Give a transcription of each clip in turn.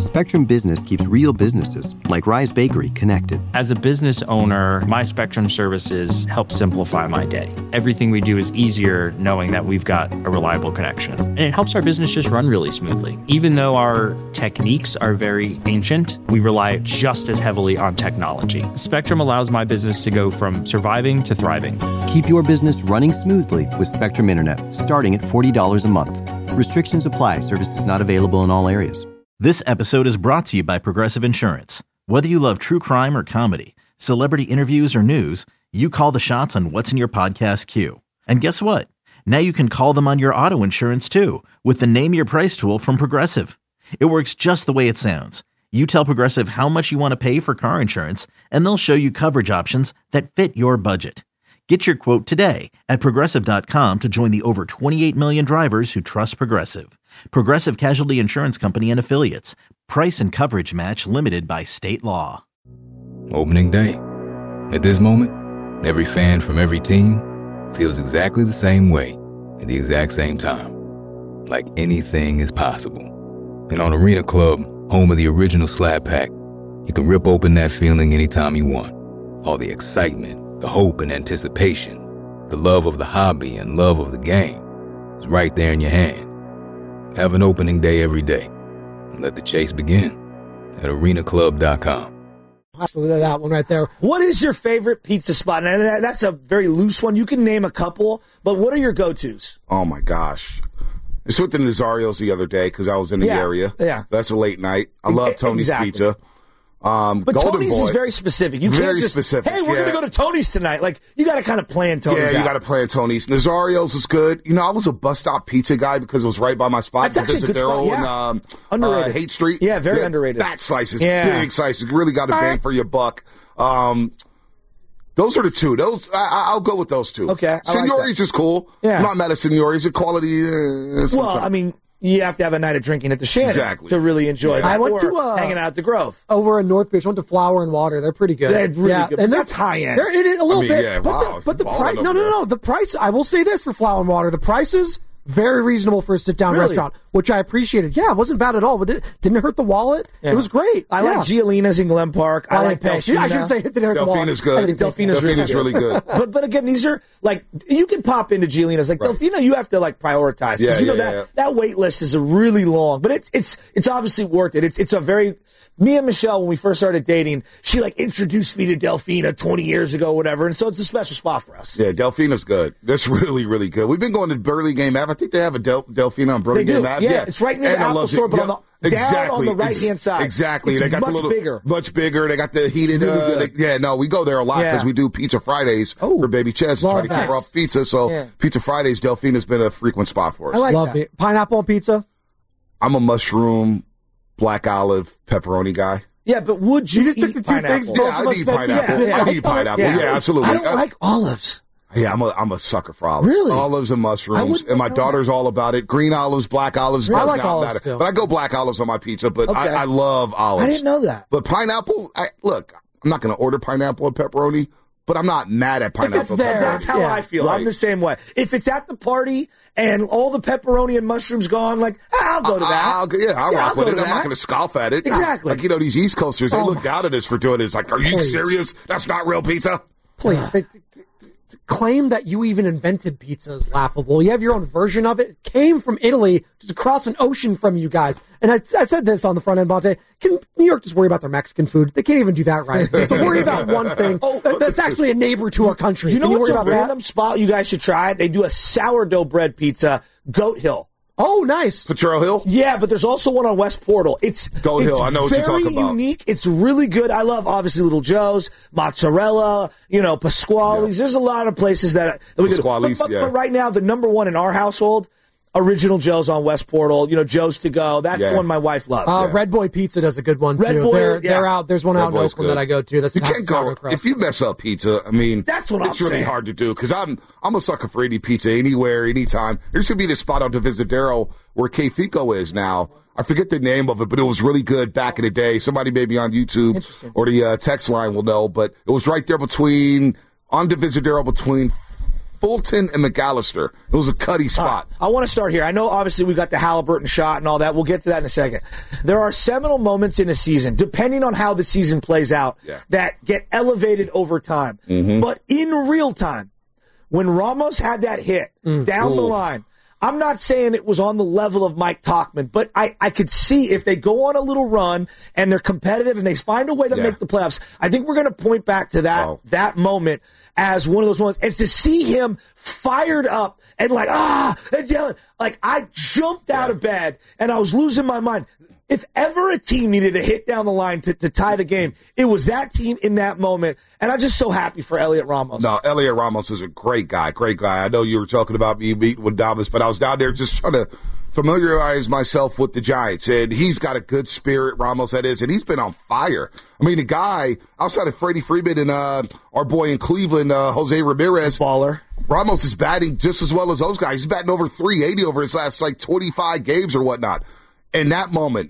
Spectrum Business keeps real businesses, like Rise Bakery, connected. As a business owner, my Spectrum services help simplify my day. Everything we do is easier knowing that we've got a reliable connection. And it helps our business just run really smoothly. Even though our techniques are very ancient, we rely just as heavily on technology. Spectrum allows my business to go from surviving to thriving. Keep your business running smoothly with Spectrum Internet, starting at $40 a month. Restrictions apply. Services not available in all areas. This episode is brought to you by Progressive Insurance. Whether you love true crime or comedy, celebrity interviews or news, you call the shots on what's in your podcast queue. And guess what? Now you can call them on your auto insurance too with the Name Your Price tool from Progressive. It works just the way it sounds. You tell Progressive how much you want to pay for car insurance, and they'll show you coverage options that fit your budget. Get your quote today at Progressive.com to join the over 28 million drivers who trust Progressive. Progressive Casualty Insurance Company and Affiliates. Price and coverage match limited by state law. Opening day. At this moment, every fan from every team feels exactly the same way at the exact same time. Like anything is possible. And on Arena Club, home of the original Slab Pack, you can rip open that feeling anytime you want. All the excitement, the hope and anticipation, the love of the hobby and love of the game is right there in your hand. Have an opening day every day and let the chase begin at arenaclub.com. Absolutely, that one right there. What is your favorite pizza spot? And that's a very loose one. You can name a couple, but what are your go-tos? Oh, my gosh. I just went to Nazario's the other day because I was in the area. Yeah. That's a late night. I love Tony's Pizza. But Golden Tony's Boy, is very specific. You very can't just, specific. hey, we're going to go to Tony's tonight. Like, you got to kind of plan Tony's you out. got to plan Tony's. Nazario's is good. You know, I was a bus stop pizza guy because it was right by my spot. That's actually a good spot, yeah. Underrated. Haight Street. Yeah, very underrated. Fat slices, big slices. Really got a bang for your buck. Those are the two. Those I'll go with those two. Okay. Signori's is cool. Yeah. I'm not mad at Signori's. The quality well, I mean, you have to have a night of drinking at the Shannon to really enjoy that. I went to hanging out at the Grove. Over in North Beach. I went to Flower and Water. They're pretty good. They're really good. And that's high end. They're in it a little bit. Yeah, but the price, no. The price, I will say this for Flower and Water. The prices, very reasonable for a sit-down restaurant, which I appreciated. Yeah, it wasn't bad at all. But didn't hurt the wallet. Yeah. It was great. I like Giolina's in Glen Park. I like Delfina. I should say it didn't hurt the wallet. Delfina's good. I think Delfina's really good. But again, these are, like, you can pop into Giolina's. Like, Delfina, you have to, like, prioritize. Because, that wait list is really long. But it's obviously worth it. It's a very... Me and Michelle, when we first started dating, she, like, introduced me to Delfina 20 years ago, whatever. And so it's a special spot for us. Yeah, Delfina's good. That's really, really good. We've been going to Burlingame Ave. I think they have a Delfina on Burlingame Ave. Yeah, it's right near the Apple store, but on the, down on the right-hand side. Exactly. It's they got much bigger. Much bigger. They got the heated... we go there a lot because we do Pizza Fridays for Baby Ches to try to keep her off pizza. So Pizza Fridays, Delfina's been a frequent spot for us. I like that. Pineapple on pizza? I'm a mushroom, black olive, pepperoni guy. Yeah, but would you just took the two things? Yeah, I need pineapple. I need pineapple. Yeah, absolutely. I don't like olives. Yeah, I'm a sucker for olives. Really? Olives and mushrooms. And my daughter's all about it. Green olives, black olives, does like not olives matter. too. But I go black olives on my pizza, but I love olives. I didn't know that. But pineapple, look, I'm not going to order pineapple and pepperoni, but I'm not mad at pineapple. That's how I feel. Right. I'm the same way. If it's at the party and all the pepperoni and mushrooms gone, like, I'll go to that. I'll rock with it. I'm not going to scoff at it. Exactly. Like, these East Coasters, they look down at us for doing it. It's like, are you serious? That's not real pizza? Please. Claim that you even invented pizza is laughable. You have your own version of it. It came from Italy, just across an ocean from you guys. And I said this on the front end, Bonte. Can New York just worry about their Mexican food? They can't even do that right. So worry about one thing that's actually a neighbor to our country. You know what's a random spot you guys should try? They do a sourdough bread pizza, Goat Hill. Oh, nice. Potrero Hill? Yeah, but there's also one on West Portal. Goat Hill, I know what you're talking about. It's very unique. It's really good. I love, obviously, Little Joe's, Mozzarella, Pasquale's. Yeah. There's a lot of places that we could do. But right now, the number one in our household, Original Joe's on West Portal, Joe's to go. That's one my wife loves. Red Boy Pizza does a good one, too. Red Boy, they're out. There's one out in Oakland that I go to. That's you can't go if you mess up pizza. I mean, that's what it's really hard to do because I'm a sucker for any pizza anywhere, anytime. There's gonna be this spot on Divisadero where K Fico is now. I forget the name of it, but it was really good back in the day. Somebody maybe on YouTube or the text line will know, but it was right there on Divisadero between Fulton and McAllister. It was a Cuddy spot. I want to start here. I know, obviously, we got the Halliburton shot and all that. We'll get to that in a second. There are seminal moments in a season, depending on how the season plays out, that get elevated over time. Mm-hmm. But in real time, when Ramos had that hit down the line, I'm not saying it was on the level of Mike Tauchman, but I could see if they go on a little run and they're competitive and they find a way to make the playoffs, I think we're going to point back to that moment as one of those moments. And to see him fired up and and yelling, like I jumped out of bed and I was losing my mind. If ever a team needed a hit down the line to tie the game, it was that team in that moment. And I'm just so happy for Elliot Ramos. No, Elliot Ramos is a great guy. I know you were talking about me meeting with Davis, but I was down there just trying to familiarize myself with the Giants. And he's got a good spirit, Ramos, that is, and he's been on fire. I mean, the guy, outside of Freddie Freeman and our boy in Cleveland, Jose Ramirez. Baller. Ramos is batting just as well as those guys. He's batting over 380 over his last, 25 games or whatnot. In that moment,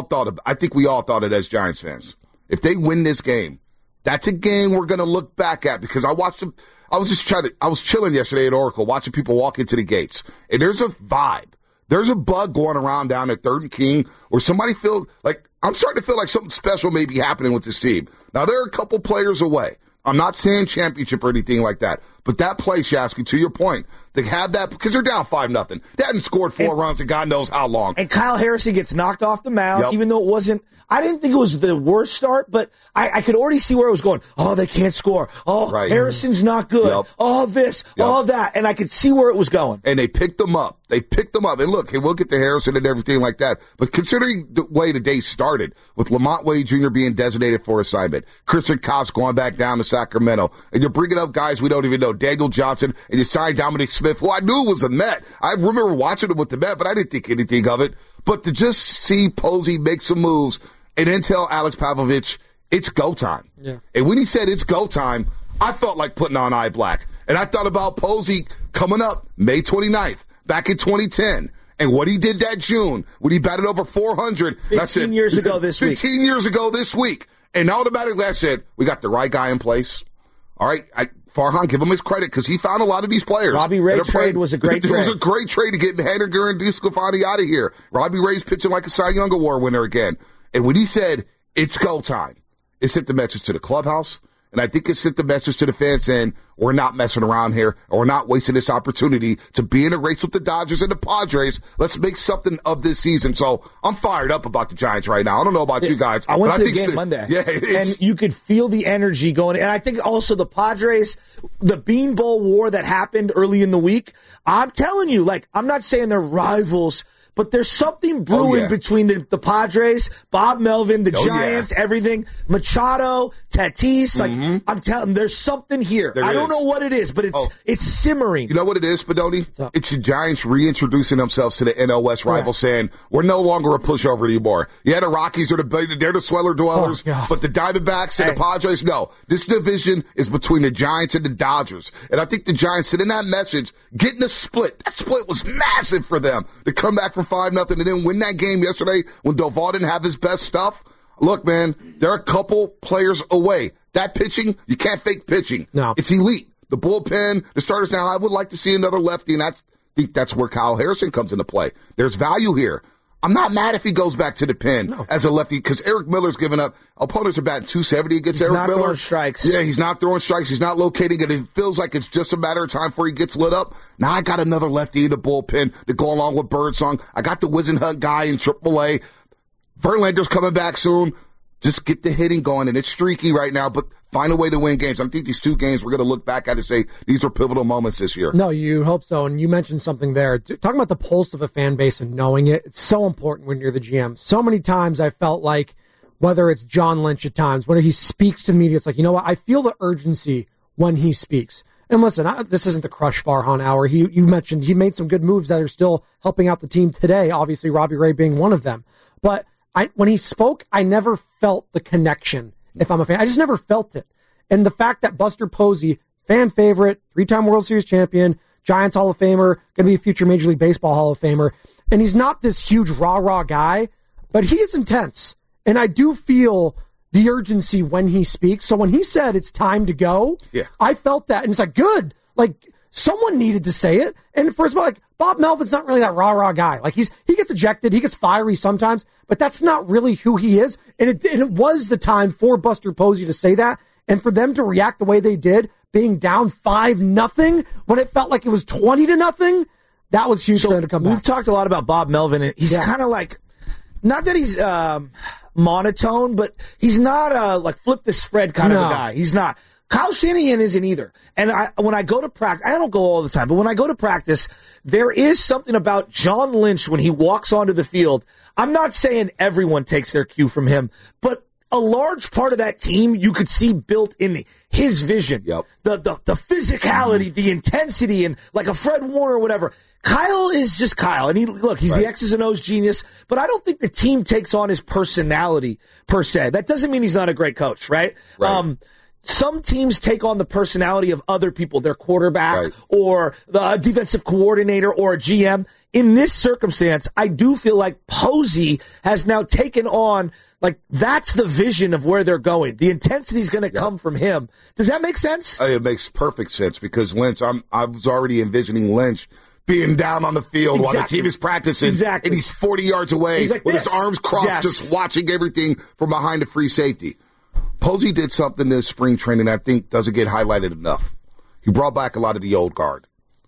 I think we all thought it as Giants fans. If they win this game, that's a game we're going to look back at, because I watched them. I was chilling yesterday at Oracle watching people walk into the gates, and there's a vibe. There's a bug going around down at 3rd and King where somebody feels like, I'm starting to feel like something special may be happening with this team. Now, they're a couple players away. I'm not saying championship or anything like that, but that play, Shasky, to your point, they have that because they're down 5-0. They hadn't scored 4 runs in God knows how long. And Kyle Harrison gets knocked off the mound, even though it wasn't. I didn't think it was the worst start, but I could already see where it was going. Oh, they can't score. Oh, right. Harrison's not good. Oh, this, all that. And I could see where it was going. And they picked them up. And look, we'll get to Harrison and everything like that. But considering the way the day started, with Lamont Wade Jr. being designated for assignment, Christian Koss going back down to Sacramento, and you're bringing up guys we don't even know, Daniel Johnson, and you signed Dominic Smith, who I knew was a Met. I remember watching him with the Met, but I didn't think anything of it. But to just see Posey make some moves and then tell Alex Pavlovich, it's go time. Yeah. And when he said it's go time, I felt like putting on eye black. And I thought about Posey coming up May 29th, back in 2010. And what he did that June when he batted over 400. 15 years ago this week. 15 years ago this week. And automatically I said, we got the right guy in place. All right, Farhan, give him his credit, because he found a lot of these players. Robbie Ray trade was a great trade. It was a great trade to get Haniger and DeSclafani out of here. Robbie Ray's pitching like a Cy Young Award winner again. And when he said, it's go time, it sent the message to the clubhouse. And I think it sent the message to the fans saying, we're not messing around here, or we're not wasting this opportunity to be in a race with the Dodgers and the Padres. Let's make something of this season. So I'm fired up about the Giants right now. I don't know about you guys. I went to the game Monday. Yeah, and you could feel the energy going. And I think also the Padres, the Bean Bowl war that happened early in the week, I'm telling you, I'm not saying they're rivals, but there's something brewing between the Padres, Bob Melvin, the Giants, everything. Machado, Tatis. I'm telling you, there's something here. I don't know what it is, but it's simmering. You know what it is, Spadoni? It's the Giants reintroducing themselves to the NL West rivals, saying, we're no longer a pushover anymore. Yeah, the Rockies are they're the Sweller dwellers, but the Diamondbacks and the Padres, no. This division is between the Giants and the Dodgers. And I think the Giants sending that message, getting a split. That split was massive for them to come back from 5-0 and then win that game yesterday when Doval didn't have his best stuff. Look, man, they're a couple players away. That pitching, you can't fake pitching. No. It's elite. The bullpen, the starters now, I would like to see another lefty, and I think that's where Kyle Harrison comes into play. There's value here. I'm not mad if he goes back to the pen as a lefty, because Eric Miller's given up. Opponents are batting 270 against Eric Miller. He's not throwing strikes. Yeah, he's not throwing strikes. He's not locating it. It feels like it's just a matter of time before he gets lit up. Now I got another lefty in the bullpen to go along with Birdsong. I got the Wisenhunt guy in AAA. Verlander's coming back soon. Just get the hitting going, and it's streaky right now, but find a way to win games. I think these 2 games we're going to look back at and say these are pivotal moments this year. No, you hope so, and you mentioned something there. Talking about the pulse of a fan base and knowing it, it's so important when you're the GM. So many times I felt like, whether it's John Lynch at times, when he speaks to the media, it's like, you know what, I feel the urgency when he speaks. And listen, this isn't the crush Farhan hour. You mentioned he made some good moves that are still helping out the team today, obviously Robbie Ray being one of them. But when he spoke, I never felt the connection. If I'm a fan, I just never felt it. And the fact that Buster Posey, fan favorite, 3-time World Series champion, Giants Hall of Famer, going to be a future Major League Baseball Hall of Famer, and he's not this huge rah-rah guy, but he is intense. And I do feel the urgency when he speaks. So when he said it's time to go, I felt that. And it's like, good. someone needed to say it. And first of all, like, Bob Melvin's not really that rah-rah guy. Like, he gets ejected, he gets fiery sometimes, but that's not really who he is. And it was the time for Buster Posey to say that, and for them to react the way they did, being down 5-0 when it felt like it was 20-0. That was huge for them to come back. We've talked a lot about Bob Melvin, and he's kind of like, not that he's monotone, but he's not like flip the spread kind of a guy. He's not. Kyle Shanahan isn't either. And when I go to practice, I don't go all the time, but when I go to practice, there is something about John Lynch when he walks onto the field. I'm not saying everyone takes their cue from him, but a large part of that team you could see built in his vision. Yep. The physicality, the intensity, and like a Fred Warner or whatever. Kyle is just Kyle. And he's the X's and O's genius, but I don't think the team takes on his personality per se. That doesn't mean he's not a great coach, right? Some teams take on the personality of other people, their quarterback or the defensive coordinator or a GM. In this circumstance, I do feel like Posey has now taken on, like, that's the vision of where they're going. The intensity is going to come from him. Does that make sense? It makes perfect sense because Lynch, I was already envisioning Lynch being down on the field while the team is practicing, and he's 40 yards away like with his arms crossed, just watching everything from behind the free safety. Posey did something this spring training I think doesn't get highlighted enough. He brought back a lot of the old guard.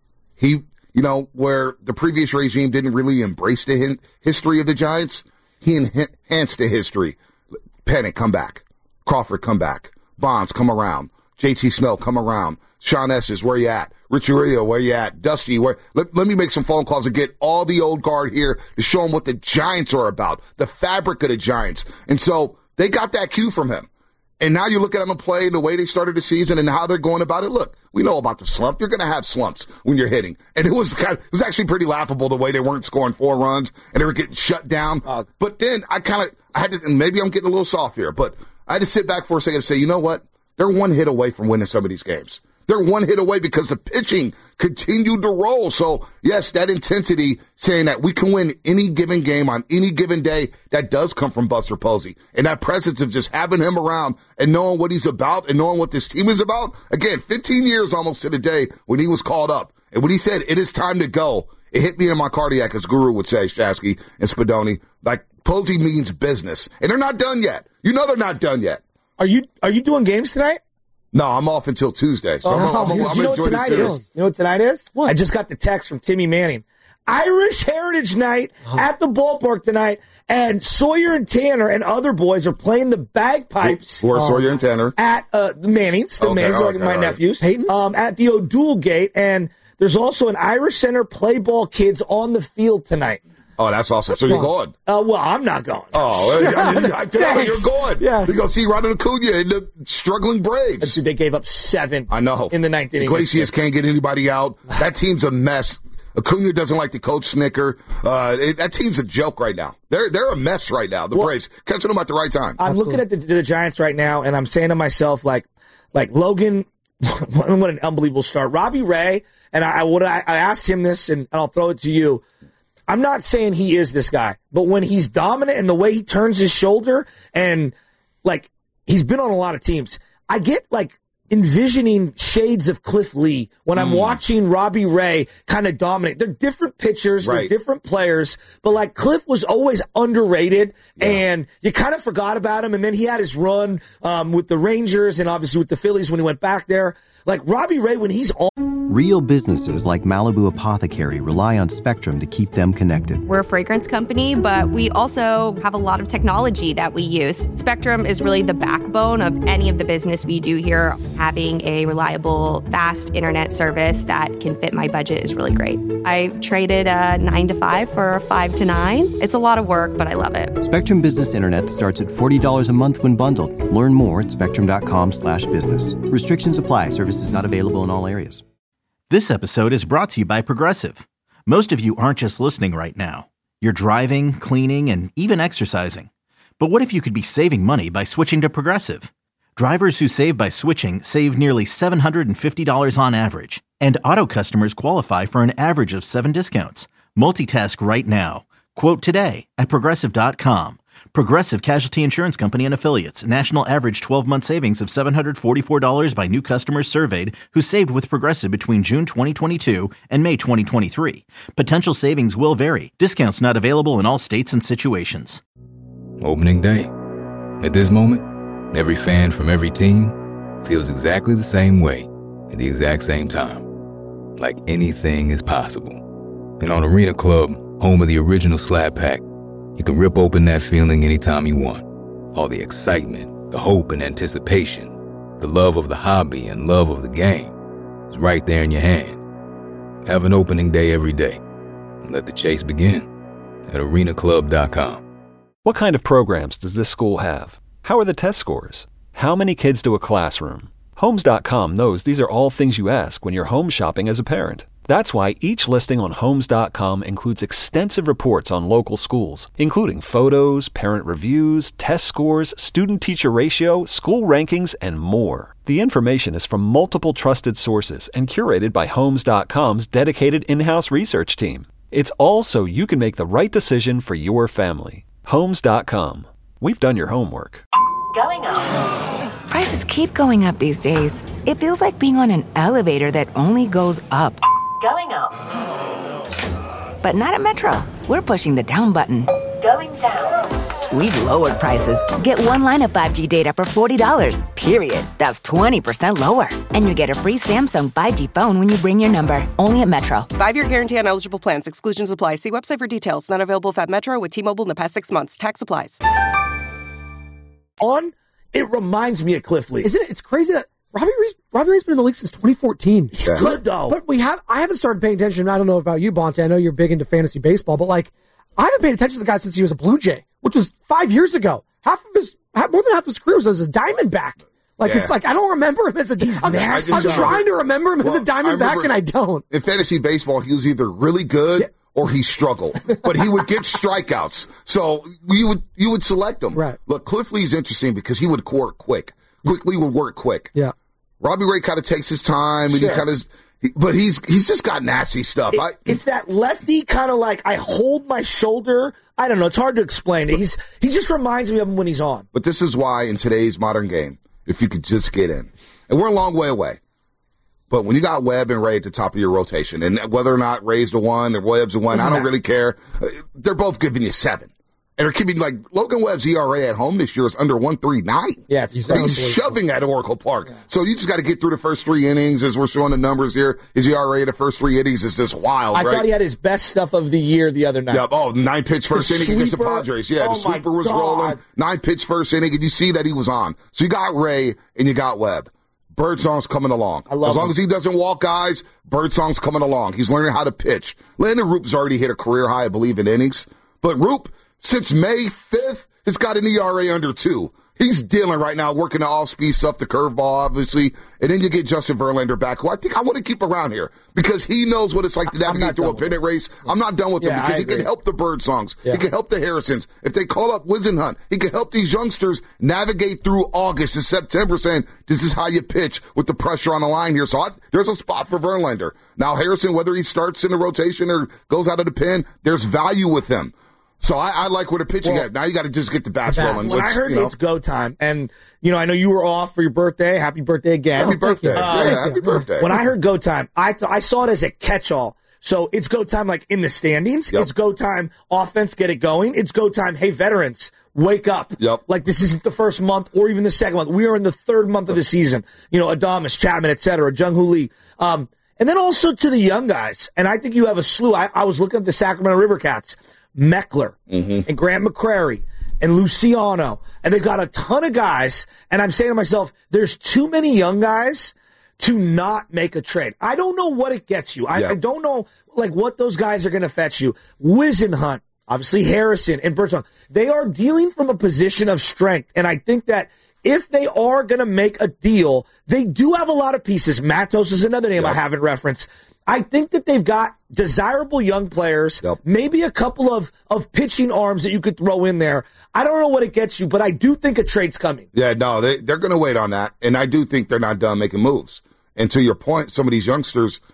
Where the previous regime didn't really embrace the history of the Giants, he enhanced the history. Panic, come back. Crawford, come back. Bonds, come around. JT Snow, come around. Sean Estes, where you at? Richie Rio, where you at? Dusty, where? Let me make some phone calls and get all the old guard here to show them what the Giants are about, the fabric of the Giants. And so they got that cue from him. And now you look at them play and the way they started the season and how they're going about it. Look, we know about the slump. You're going to have slumps when you're hitting. And it was actually pretty laughable the way they weren't scoring 4 runs and they were getting shut down. But then I had to, and maybe I'm getting a little soft here, but I had to sit back for a second and say, you know what? They're 1 hit away from winning some of these games. They're 1 hit away because the pitching continued to roll. So, yes, that intensity saying that we can win any given game on any given day, that does come from Buster Posey. And that presence of just having him around and knowing what he's about and knowing what this team is about. Again, 15 years almost to the day when he was called up. And when he said, it is time to go, it hit me in my cardiac, as Guru would say, Shasky and Spadoni. Like, Posey means business. And they're not done yet. You know they're not done yet. Are you doing games tonight? No, I'm off until Tuesday. So I'm you know what tonight is? You know what tonight is? What? I just got the text from Timmy Manning. Irish Heritage Night at the ballpark tonight, and Sawyer and Tanner and other boys are playing the bagpipes. Who are Sawyer and Tanner? At the Mannings. My nephews. Peyton? At the O'Doul Gate, and there's also an Irish Center play ball kids on the field tonight. Oh, that's awesome. So you're going? Well, I'm not going. Oh, I tell you, you're going. Yeah. You go see Ronald Acuna and the struggling Braves. Dude, they gave up 7 I know. in the 9th inning. Iglesias can't get anybody out. That team's a mess. Acuna doesn't like the coach Snicker. That team's a joke right now. They're a mess right now, the Braves. Catching them at the right time. I'm looking at the Giants right now, and I'm saying to myself, like Logan, what an unbelievable start. Robbie Ray, and I asked him this, and I'll throw it to you. I'm not saying he is this guy, but when he's dominant and the way he turns his shoulder and, like, he's been on a lot of teams, I get, like, envisioning shades of Cliff Lee when I'm watching Robbie Ray kind of dominate. They're different pitchers, they're different players, but, like, Cliff was always underrated, and you kind of forgot about him, and then he had his run with the Rangers and obviously with the Phillies when he went back there. Like, Robbie Ray, when he's on... Real businesses like Malibu Apothecary rely on Spectrum to keep them connected. We're a fragrance company, but we also have a lot of technology that we use. Spectrum is really the backbone of any of the business we do here. Having a reliable, fast internet service that can fit my budget is really great. I traded a 9 to 5 for a 5 to 9. It's a lot of work, but I love it. Spectrum Business Internet starts at $40 a month when bundled. Learn more at spectrum.com/business. Restrictions apply. Services not available in all areas. This episode is brought to you by Progressive. Most of you aren't just listening right now. You're driving, cleaning, and even exercising. But what if you could be saving money by switching to Progressive? Drivers who save by switching save nearly $750 on average. And auto customers qualify for an average of 7 discounts. Multitask right now. Quote today at Progressive.com. Progressive Casualty Insurance Company and Affiliates. National average 12-month savings of $744 by new customers surveyed who saved with Progressive between June 2022 and May 2023. Potential savings will vary. Discounts not available in all states and situations. Opening day. At this moment, every fan from every team feels exactly the same way at the exact same time. Like anything is possible. And on Arena Club, home of the original Slab Pack, you can rip open that feeling anytime you want. All the excitement, the hope and anticipation, the love of the hobby and love of the game is right there in your hand. Have an opening day every day. And let the chase begin at arenaclub.com. What kind of programs does this school have? How are the test scores? How many kids do a classroom? Homes.com knows these are all things you ask when you're home shopping as a parent. That's why each listing on Homes.com includes extensive reports on local schools, including photos, parent reviews, test scores, student-teacher ratio, school rankings, and more. The information is from multiple trusted sources and curated by Homes.com's dedicated in-house research team. It's all so you can make the right decision for your family. Homes.com. We've done your homework. Going up. Prices keep going up these days. It feels like being on an elevator that only goes up. Going up. But not at Metro. We're pushing the down button. Going down. We've lowered prices. Get one line of 5G data for $40, period. That's 20% lower. And you get a free Samsung 5G phone when you bring your number. Only at Metro. 5-year guarantee on eligible plans. Exclusions apply. See website for details. Not available if at Metro with T-Mobile in the past 6 months. Tax applies. It reminds me of Cliff Lee. Isn't it? It's crazy that Robbie Ray's been in the league since 2014. He's good, though. But I haven't started paying attention. I don't know about you, Bonte. I know you're big into fantasy baseball, but I haven't paid attention to the guy since he was a Blue Jay, which was 5 years ago. More than half of his career was as a Diamondback. It's like I don't remember him as a. I'm trying to remember him as a Diamondback, and I don't. In fantasy baseball, he was either really good or he struggled, but he would get strikeouts. So you would select him. Right. Look, Cliff Lee's interesting because he would work quick. Quickly would work quick. Yeah. Robbie Ray kind of takes his time, and but he's just got nasty stuff. It's that lefty kind of like I hold my shoulder. I don't know. It's hard to explain. He just reminds me of him when he's on. But this is why in today's modern game, if you could just get in, and we're a long way away. But when you got Webb and Ray at the top of your rotation, and whether or not Ray's the one or Webb's the one, I don't really care. They're both giving you 7. And they're keeping, Logan Webb's ERA at home this year is under 1.39. Yeah, he's shoving at Oracle Park. Yeah. So you just got to get through the first 3 innings as we're showing the numbers here. His ERA the first 3 innings is just wild, I thought he had his best stuff of the year the other night. Yep. 9-pitch first inning against the Padres. Yeah, the sweeper was rolling. 9-pitch first inning, and you see that he was on. So you got Ray and you got Webb. Birdsong's coming along. As long as he doesn't walk guys, Birdsong's coming along. He's learning how to pitch. Landon Roop's already hit a career high, I believe, in innings. But Roop, since May 5th, has got an ERA under 2. He's dealing right now, working the off-speed stuff, the curveball, obviously. And then you get Justin Verlander back, who I think I want to keep around here because he knows what it's like to navigate through a pennant race. I'm not done with him because he can help the Birdsongs. Yeah. He can help the Harrisons. If they call up Wisenhunt, he can help these youngsters navigate through August and September saying, this is how you pitch with the pressure on the line here. So there's a spot for Verlander. Now, Harrison, whether he starts in the rotation or goes out of the pen, there's value with him. So I like where the pitching at. Now you got to just get the bats rolling. When I heard it's go time, and I know you were off for your birthday. Happy birthday again. Happy birthday. Happy birthday. When I heard go time, I saw it as a catch-all. So it's go time like in the standings. Yep. It's go time offense, get it going. It's go time, hey, veterans, wake up. Yep. Like this isn't the first month or even the second month. We are in the 3rd month of the season. Adames, Chapman, et cetera, Jung-Hoo Lee. And then also to the young guys. And I think you have a slew. I was looking at the Sacramento River Cats. Meckler and Grant McCrary and Luciano, and they've got a ton of guys, and I'm saying to myself, there's too many young guys to not make a trade. I don't know what it gets you. I don't know what those guys are going to fetch you. Wisenhunt, obviously Harrison and Birdsong, they are dealing from a position of strength, and I think that if they are going to make a deal, they do have a lot of pieces. Matos is another name I haven't referenced. I think that they've got desirable young players, maybe a couple of pitching arms that you could throw in there. I don't know what it gets you, but I do think a trade's coming. Yeah, no, they're going to wait on that, and I do think they're not done making moves. And to your point, some of these youngsters,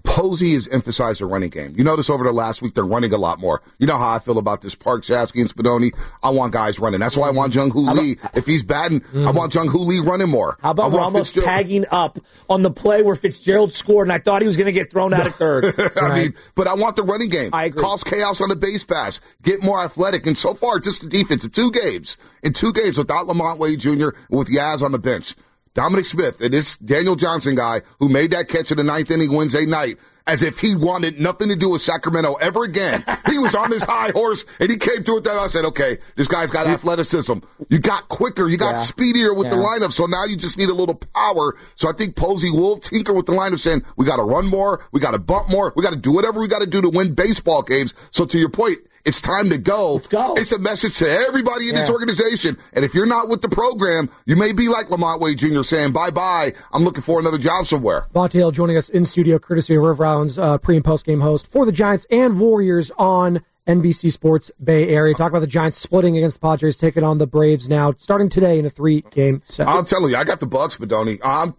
Posey has emphasized the running game. You notice over the last week, they're running a lot more. You know how I feel about this Park, Shasky, and Spadoni. I want guys running. That's why I want Jung-Hoo Lee. If he's batting, I want Jung-Hoo Lee running more. How about Ramos tagging up on the play where Fitzgerald scored, and I thought he was going to get thrown out at third. I mean, but I want the running game. I agree. Cause chaos on the base pass. Get more athletic. And so far, just the defense in 2 games. In 2 games without Lamont Wade Jr. with Yaz on the bench. Dominic Smith and this Daniel Johnson guy who made that catch in the 9th inning Wednesday night as if he wanted nothing to do with Sacramento ever again. He was on his high horse, and he came through with that. I said, okay, this guy's got athleticism. You got quicker. You got speedier with the lineup, so now you just need a little power. So I think Posey will tinker with the lineup saying, we got to run more, we got to bump more, we got to do whatever we got to do to win baseball games. So to your point, it's time to go. Let's go. It's a message to everybody in this organization. And if you're not with the program, you may be like Lamont Wade Jr. saying, bye-bye, I'm looking for another job somewhere. Monty Hill joining us in studio, courtesy of River Island's pre- and post-game host for the Giants and Warriors on NBC Sports Bay Area. Talk about the Giants splitting against the Padres, taking on the Braves now, starting today in a 3-game set. I'm telling you, I got the bug, Spadoni. I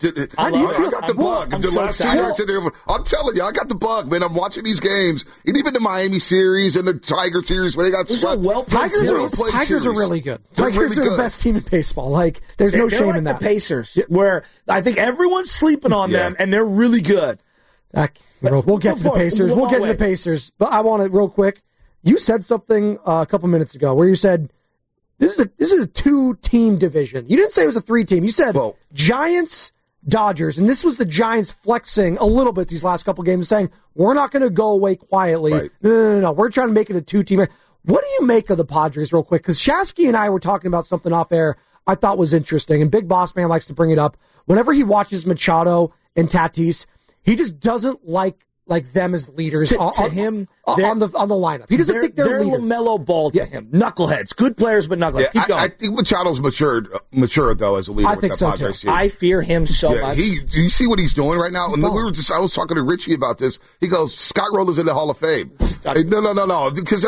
got the bug. I'm so excited. I'm telling you, I got the bug, man. I'm watching these games, and even the Miami series and the Tiger series where they got swept. Tigers are really good. Tigers are the best team in baseball. Like, there's no shame in that. The Pacers, where I think everyone's sleeping on them, and they're really good. We'll get to the Pacers. We'll get to the Pacers. But I want to, real quick, you said something a couple minutes ago where you said this is a 2-team division. You didn't say it was a 3-team. You said Giants, Dodgers, and this was the Giants flexing a little bit these last couple games, saying we're not going to go away quietly. Right. No. We're trying to make it a 2-team. What do you make of the Padres, real quick? Because Shasky and I were talking about something off air I thought was interesting, and Big Boss Man likes to bring it up. Whenever he watches Machado and Tatis, he just doesn't like them as leaders to him on the lineup. He doesn't think they're leaders. LaMelo Ball to him. Knuckleheads. Good players, but knuckleheads. Keep going. I think Machado's matured though as a leader. I think so too. I fear him so much. Do you see what he's doing right now? And I was talking to Richie about this. He goes, Scott Roller's in the Hall of Fame. No. Because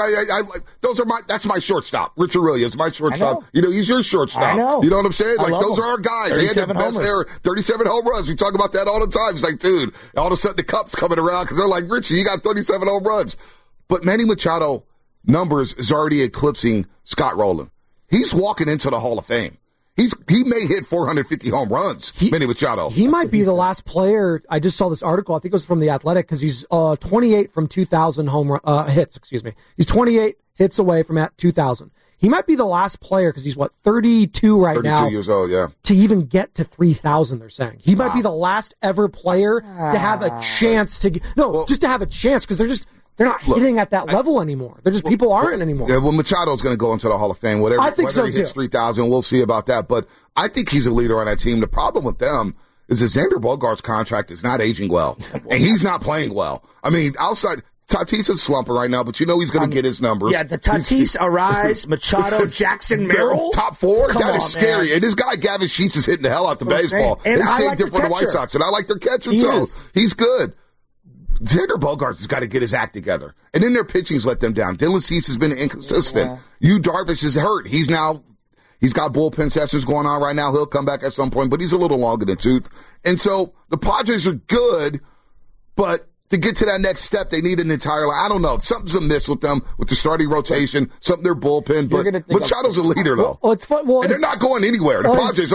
that's my shortstop. Rich Aurelia is my shortstop. You know, he's your shortstop. I know. You know what I'm saying? Like, those are our guys. 37 homers. 37 home runs. We talk about that all the time. It's like, dude, all of a sudden the cup's coming around because they're like, Richie, you got 37 home runs. But Manny Machado numbers is already eclipsing Scott Rowland. He's walking into the Hall of Fame. He may hit 450 home runs, Manny Machado. He might be the last player. I just saw this article. I think it was from The Athletic, because he's 28 from 2,000 hits. Excuse me. He's 28 hits away from at 2,000. He might be the last player, because he's 32 right now. 32 years old, yeah. To even get to 3,000, they're saying. He might be the last ever player to have a chance to just to have a chance, because they're not hitting at that level anymore. They're just people aren't anymore. Yeah, well, Machado's going to go into the Hall of Fame. I think whether he hits 3,000, we'll see about that. But I think he's a leader on that team. The problem with them is that Xander Bogaerts' contract is not aging well, and he's not playing well. I mean, outside Tatis is slumping right now, but you know he's going to get his numbers. Yeah, the Tatis, Arise, Machado, Jackson, Merrill. Top 4? That is scary. Man. And this guy, Gavin Sheets, is hitting the hell out the baseball. And I like for the White Sox, and I like their catcher, too. He's good. Xander Bogaerts has got to get his act together. And then their pitching's let them down. Dylan Cease has been inconsistent. Yu Darvish is hurt. He's got bullpen sessions going on right now. He'll come back at some point, but he's a little long in the tooth. And so the Padres are good, but to get to that next step, they need an entire line. I don't know. Something's amiss with them, with the starting rotation, something their bullpen. But Machado's a leader, though. Well, it's fun. Well, and they're not going anywhere. The Padres,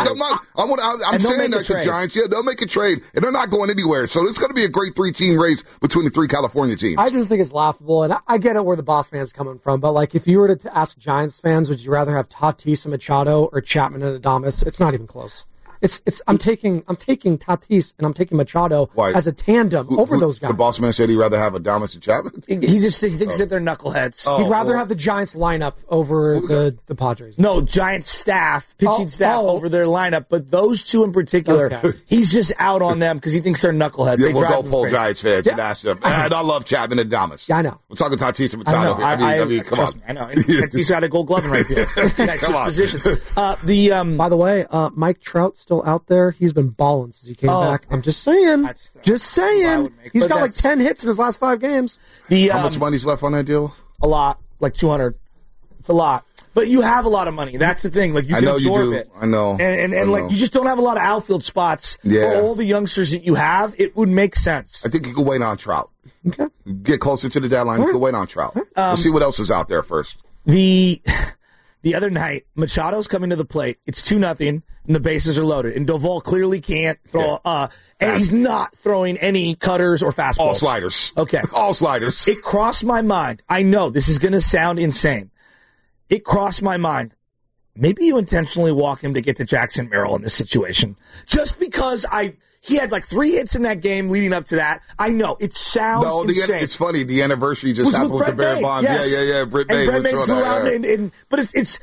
I'm saying that to Giants. Yeah, they'll make a trade, and they're not going anywhere. So it's going to be a great 3-team race between the 3 California teams. I just think it's laughable, and I get it where the boss man's coming from. But like, if you were to ask Giants fans, would you rather have Tatis and Machado or Chapman and Adames? It's not even close. I'm taking Tatis and I'm taking Machado as a tandem over those guys. The boss man said he'd rather have Adames and Chapman? He thinks that they're knuckleheads. He'd rather have the Giants lineup over the Padres. No, Giants staff, pitching staff over their lineup, but those two in particular, he's just out on them because he thinks they're knuckleheads. Yeah, we'll go poll Giants fans and ask them. And I love Chapman and Adames. Yeah, I know. We're talking Tatis and Machado. I mean, come on. I know. He's got a gold glove in right field. Nice positions. By the way, Mike Trout still out there. He's been balling since he came back. I'm just saying. He's got like 10 hits in his last 5 games. How much money's left on that deal? A lot. Like 200. It's a lot. But you have a lot of money. That's the thing. Like, you can absorb it. I know. And like, you just don't have a lot of outfield spots for all the youngsters that you have. It would make sense. I think you could wait on Trout. Okay. Get closer to the deadline. You can wait on Trout. We'll see what else is out there first. The other night, Machado's coming to the plate. It's 2-0, and the bases are loaded. And Doval clearly can't throw, and he's not throwing any cutters or fastballs. All sliders. Okay. All sliders. It crossed my mind. I know this is going to sound insane. It crossed my mind. Maybe you intentionally walk him to get to Jackson Merrill in this situation. Just because he had like 3 hits in that game leading up to that. I know. It sounds insane. It's funny. The anniversary just happened with the Barry Bonds. Yes. Yeah. Britt May. And Brett May flew out. But it's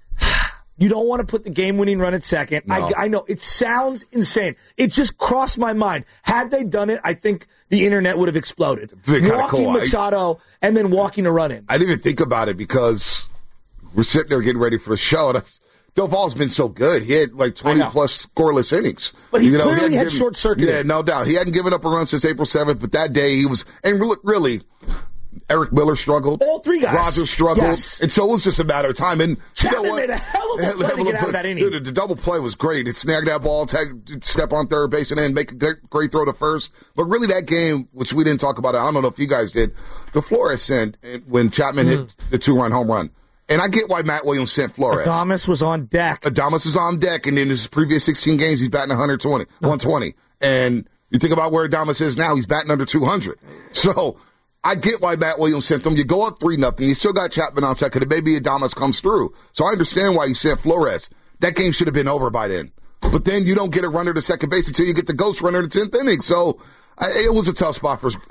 you don't want to put the game-winning run at second. No. I know. It sounds insane. It just crossed my mind. Had they done it, I think the internet would have exploded. Walking Machado and then walking a run in. I didn't even think about it because we're sitting there getting ready for the show. Doval's been so good. He had like 20-plus scoreless innings. But he clearly had short-circuited. Yeah, no doubt. He hadn't given up a run since April 7th, but that day he was – and really, Eric Miller struggled. All 3 guys. Roger struggled. Yes. And so it was just a matter of time. And Chapman made a hell of a play to get out of that inning. Dude, the double play was great. It snagged that ball, step on third base, and then make a great throw to first. But really that game, which we didn't talk about, I don't know if you guys did, the Flores sent when Chapman hit the 2-run home run. And I get why Matt Williams sent Flores. Adames was on deck. Adames is on deck, and in his previous 16 games, he's batting 120. And you think about where Adames is now, he's batting under 200. So I get why Matt Williams sent him. You go up 3-0. You still got Chapman on second, and maybe Adames comes through. So I understand why you sent Flores. That game should have been over by then. But then you don't get a runner to second base until you get the ghost runner to 10th inning. So it was a tough spot for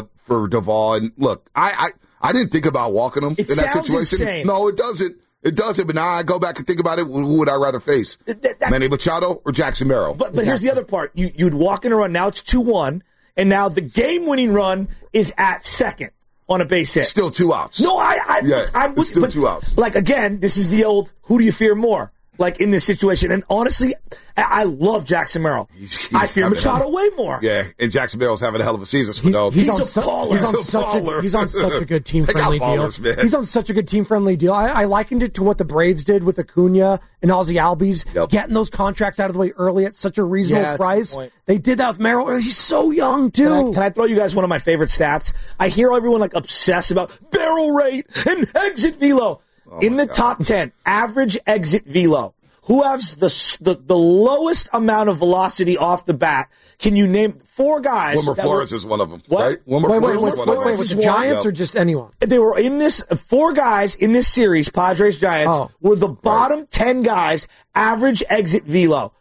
Doval. And look, I didn't think about walking him in that situation. Insane. No, it doesn't. It doesn't. But now I go back and think about it. Who would I rather face? Manny Machado or Jackson Merrill? But here's the other part. You'd walk in a run. Now it's 2-1, and now the game-winning run is at second on a base hit. Still 2 outs. No, I'm with still 2 outs. Like, again, this is the old, who do you fear more? Like, in this situation. And honestly, I love Jackson Merrill. I fear Machado way more. Yeah, and Jackson Merrill's having a hell of a season. He's a baller. He's on such a good team-friendly deal. He's on such a good team-friendly deal. I likened it to what the Braves did with Acuna and Ozzie Albies, getting those contracts out of the way early at such a reasonable price. They did that with Merrill. He's so young, too. Can I throw you guys one of my favorite stats? I hear everyone like obsess about barrel rate and exit velo. In the top 10, average exit velo. Who has the lowest amount of velocity off the bat? Can you name 4 guys? Wilmer Flores is one of them. What? Right? Wilmer Flores was the Giants or just anyone? They were in this 4 guys in this series, Padres Giants, were the bottom 10 guys average exit velo.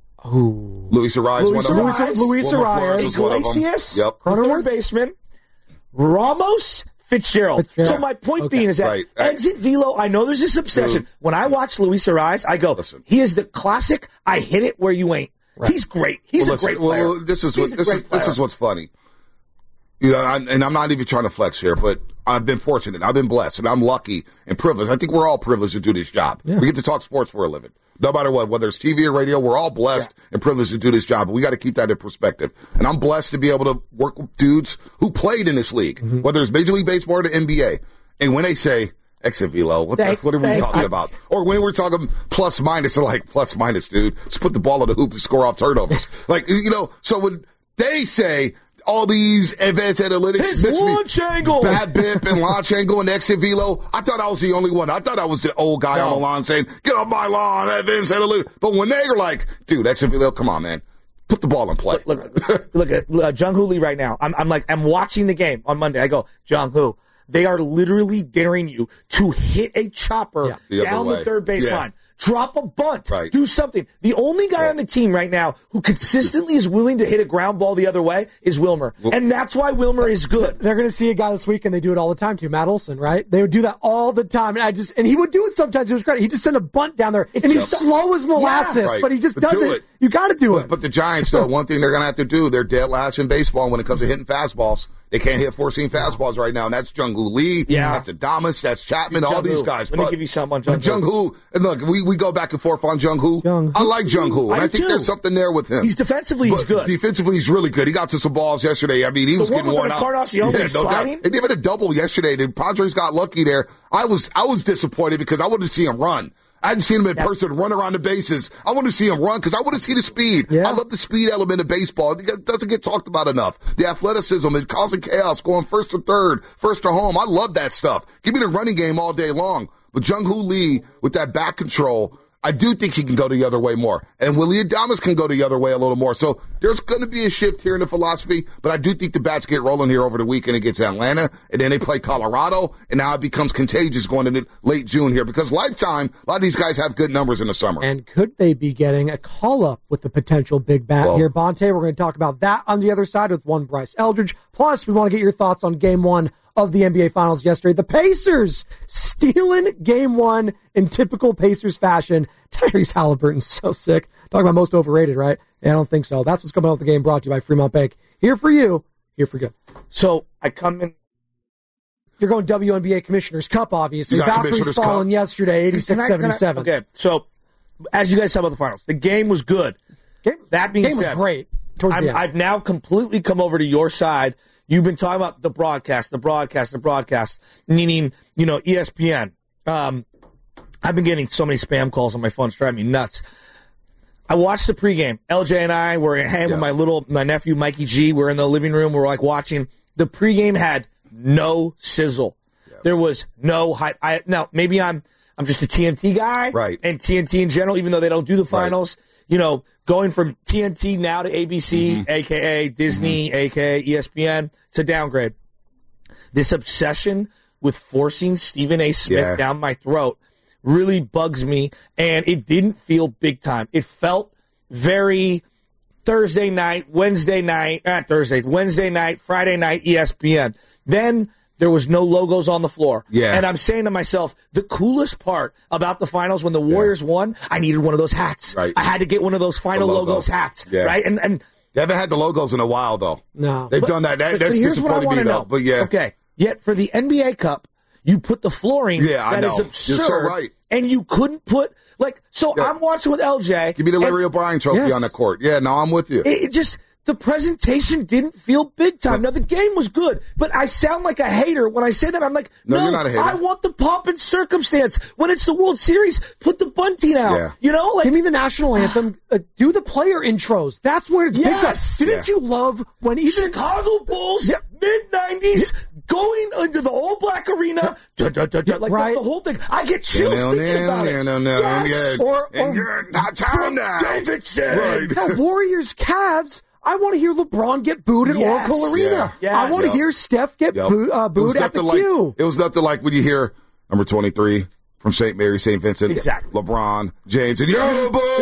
Luis Arias, Luis Arias, Iglesias, third baseman, Ramos, Fitzgerald. So my point being is that exit velo, I know there's this obsession. When I watch Luis Arias, I go, he is the classic, I hit it where you ain't. Right. He's great. He's a great player. This is what's funny. You know, and I'm not even trying to flex here, but I've been fortunate. I've been blessed, and I'm lucky and privileged. I think we're all privileged to do this job. Yeah. We get to talk sports for a living. No matter what, whether it's TV or radio, we're all blessed and privileged to do this job. But we got to keep that in perspective. And I'm blessed to be able to work with dudes who played in this league, whether it's Major League Baseball or the NBA. And when they say exit velo, what are we talking about? Or when we're talking plus minus, they're like, plus minus, dude. Just put the ball in the hoop and score off turnovers. Like, you know, so when they say all these advanced analytics, his launch angle, bad bip and launch angle and exit velo, I thought I was the only one. I thought I was the old guy on the lawn saying, get off my lawn, advanced analytics. But when they are like, dude, exit velo, come on, man. Put the ball in play. Look at Jung Hoo Lee right now. I'm watching the game on Monday. I go, Jung Hoo, they are literally daring you to hit a chopper down the third baseline. Drop a bunt. Right. Do something. The only guy on the team right now who consistently is willing to hit a ground ball the other way is Wilmer. And that's why Wilmer is good. They're going to see a guy this week, and they do it all the time, too. Matt Olson, right? They would do that all the time. And he would do it sometimes. It was great. He just sent a bunt down there. And he's slow as molasses, but he just does it. You got to do it. But the Giants, though, one thing they're going to have to do, they're dead last in baseball when it comes to hitting fastballs. They can't hit four-seam fastballs right now, and that's Jung-Hoo Lee. Yeah. That's Adames. That's Chapman. All these guys. Let me give you something on Jung-Hoo. And look, we go back and forth on Jung-Hoo. I like Jung-Hoo, and I think there's something there with him. He's defensively, he's good. Defensively, he's really good. He got to some balls yesterday. I mean, he was getting worn out. Sliding? They did a double yesterday. The Padres got lucky there. I was disappointed because I wanted to see him run. I hadn't seen him in person run around the bases. I want to see him run because I want to see the speed. Yeah. I love the speed element of baseball. It doesn't get talked about enough. The athleticism and causing chaos, going first to third, first to home. I love that stuff. Give me the running game all day long. But Jung-Hoo Lee, with that back control, I do think he can go the other way more. And Willie Adames can go the other way a little more. So there's going to be a shift here in the philosophy, but I do think the bats get rolling here over the weekend against Atlanta, and then they play Colorado, and now it becomes contagious going into late June here because Lifetime, a lot of these guys have good numbers in the summer. And could they be getting a call-up with the potential big bat here, Bonte? We're going to talk about that on the other side with one Bryce Eldridge. Plus, we want to get your thoughts on Game 1 of the NBA Finals yesterday. The Pacers stealing Game 1 in typical Pacers fashion. Tyrese Halliburton's so sick. Talking about most overrated, right? Yeah, I don't think so. That's what's coming out of the game, brought to you by Fremont Bank. Here for you, here for good. So I come in. You're going WNBA Commissioner's Cup, obviously. Valkyries falling yesterday, 86-77. Okay, so as you guys talk about the finals, the game was good. That being said, was great. I've now completely come over to your side. You've been talking about the broadcast, meaning, ESPN. I've been getting so many spam calls on my phone. It's driving me nuts. I watched the pregame. LJ and I were hanging with my nephew, Mikey G. We're in the living room. We're watching. The pregame had no sizzle. Yeah. There was no hype. Now, maybe I'm just a TNT guy. Right. And TNT in general, even though they don't do the finals, going from TNT now to ABC, a.k.a. Disney, a.k.a. ESPN, it's a downgrade. This obsession with forcing Stephen A. Smith down my throat really bugs me, and it didn't feel big time. It felt very Wednesday night, Friday night, ESPN. Then there was no logos on the floor. Yeah. And I'm saying to myself, the coolest part about the finals when the Warriors won, I needed one of those hats. Right. I had to get one of those final logos hats. Yeah. Right? And they haven't had the logos in a while, though. No. They've done that. That's disappointing me, though. But yeah. Okay. Yet for the NBA Cup, you put the flooring that is absurd. You're so right. And you couldn't put, I'm watching with LJ. Give me the Larry O'Brien trophy on the court. Yeah, no, I'm with you. It just, the presentation didn't feel big time. Now, the game was good, but I sound like a hater when I say that. I'm like, no, you're not a hater. I want the pomp and circumstance. When it's the World Series, put the bunting out. Yeah. Give me the national anthem. Do the player intros. That's where it's big time. Didn't you love when even Chicago Bulls, mid-90s, going into the All Black Arena, the whole thing. I get chills thinking about it. Yes. Or not time now. Davidson. Right. Now, Warriors, Cavs. I want to hear LeBron get booed at Oracle Arena. Yes. I want to hear Steph get booed at the Q. It was nothing like when you hear number 23 from St. Mary, St. Vincent, LeBron James, and yo, boo!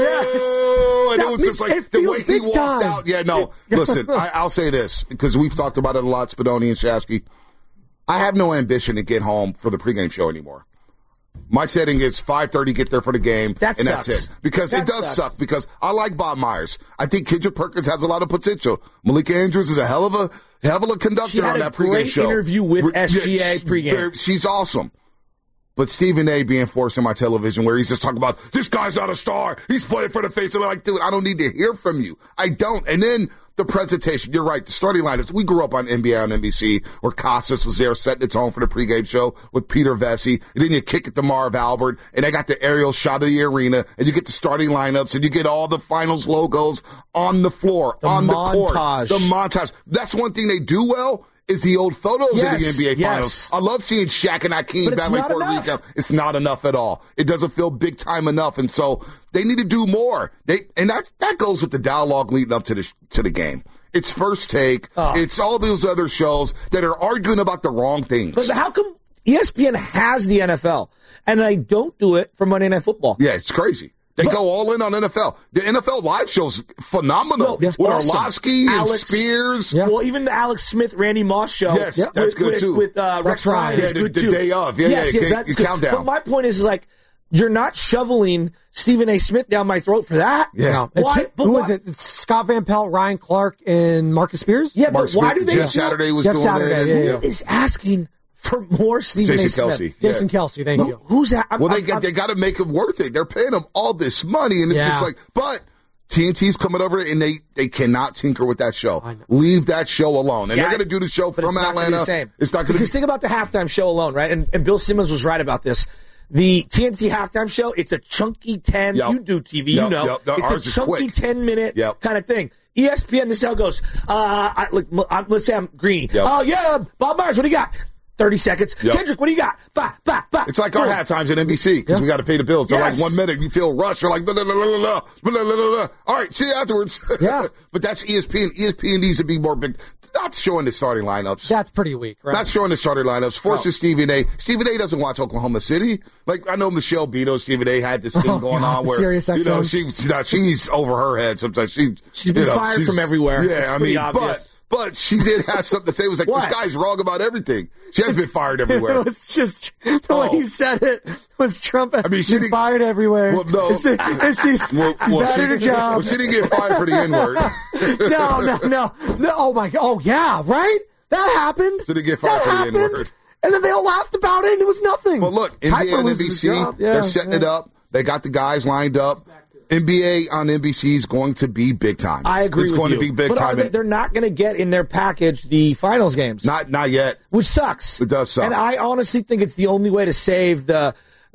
And it was just like the way he walked out. Yeah, no. Listen, I'll say this because we've talked about it a lot, Spadoni and Shasky. I have no ambition to get home for the pregame show anymore. My setting is 5:30, get there for the game, that's it. Because it does suck, because I like Bob Myers. I think Kendrick Perkins has a lot of potential. Malika Andrews is a hell of a conductor on that pregame show. She had a great interview with SGA pregame. She's awesome. But Stephen A. being forced on my television where he's just talking about, this guy's not a star. He's playing for the face. And I'm like, dude, I don't need to hear from you. I don't. And then the presentation. You're right. The starting lineups. We grew up on NBA on NBC where Costas was there setting the tone for the pregame show with Peter Vesey. And then you kick it to Marv Albert. And they got the aerial shot of the arena. And you get the starting lineups. And you get all the finals logos on the floor, on the court. The montage. That's one thing they do well. Is the old photos of the NBA Finals. I love seeing Shaq and Hakeem back in Puerto Rico. It's not enough at all. It doesn't feel big time enough, and so they need to do more. And that goes with the dialogue leading up to the game. It's First Take. It's all those other shows that are arguing about the wrong things. But how come ESPN has the NFL and I don't do it for Monday Night Football? Yeah, it's crazy. They go all in on NFL. The NFL live show's phenomenal. With Orlovsky and Spears. Yeah. Well, even the Alex Smith, Randy Moss show. Yes, that's good too. With Rex Ryan is good too. The day of. Yes, that's good. Countdown. But my point is like, you're not shoveling Stephen A. Smith down my throat for that. Yeah. No, who was it? It's Scott Van Pelt, Ryan Clark, and Marcus Spears? Yeah, but why do they Jeff Saturday was Jeff doing Saturday, it. Who is asking for more Stephen A. Jason Smith? Kelce. Jason Kelce, thank you. Who's that? They got to make him worth it. They're paying him all this money, and it's just like, but TNT's coming over, and they cannot tinker with that show. Leave that show alone. And they're going to do the show from Atlanta. It's the same. It's not going to be. Because think about the halftime show alone, right? And Bill Simmons was right about this. The TNT halftime show, it's a chunky 10. Yep. You do TV, Yep. you know. Yep. No, it's a chunky 10-minute kind of thing. ESPN, this is how it goes. Let's say I'm Greeny. Yep. Oh, yeah, Bob Myers, what do you got? 30 seconds. Yep. Kendrick, what do you got? Bah, bah, bah. It's like our half times at NBC because we got to pay the bills. So like 1 minute, you feel rushed. You're like, blah, blah, blah, blah, blah, blah, blah, blah. All right, see you afterwards. Yeah. But that's ESPN. ESPN needs to be more big. Not showing the starting lineups. That's pretty weak, right? Not showing the starting lineups. Forces Stephen A. Stephen A. doesn't watch Oklahoma City. Like, I know Michelle Beto, Stephen A. had this thing going on where, Sirius XM. she's over her head sometimes. She's been fired from everywhere. Yeah, it's obvious. But she did have something to say. It was like, this guy's wrong about everything. She has been fired everywhere. It was just the way you said it was Trump. She's been fired everywhere. Well, no. She's bad at her job. Well, she didn't get fired for the N-word. No. Oh, my God. Oh, yeah, right? That happened. She didn't get fired for the N-word. And then they all laughed about it, and it was nothing. Well, look, NBA and NBC, they're setting it up. They got the guys lined up. NBA on NBC is going to be big time. I agree with you. It's going to be big time. They're not going to get in their package the finals games. Not yet. Which sucks. It does suck. And I honestly think it's the only way to save the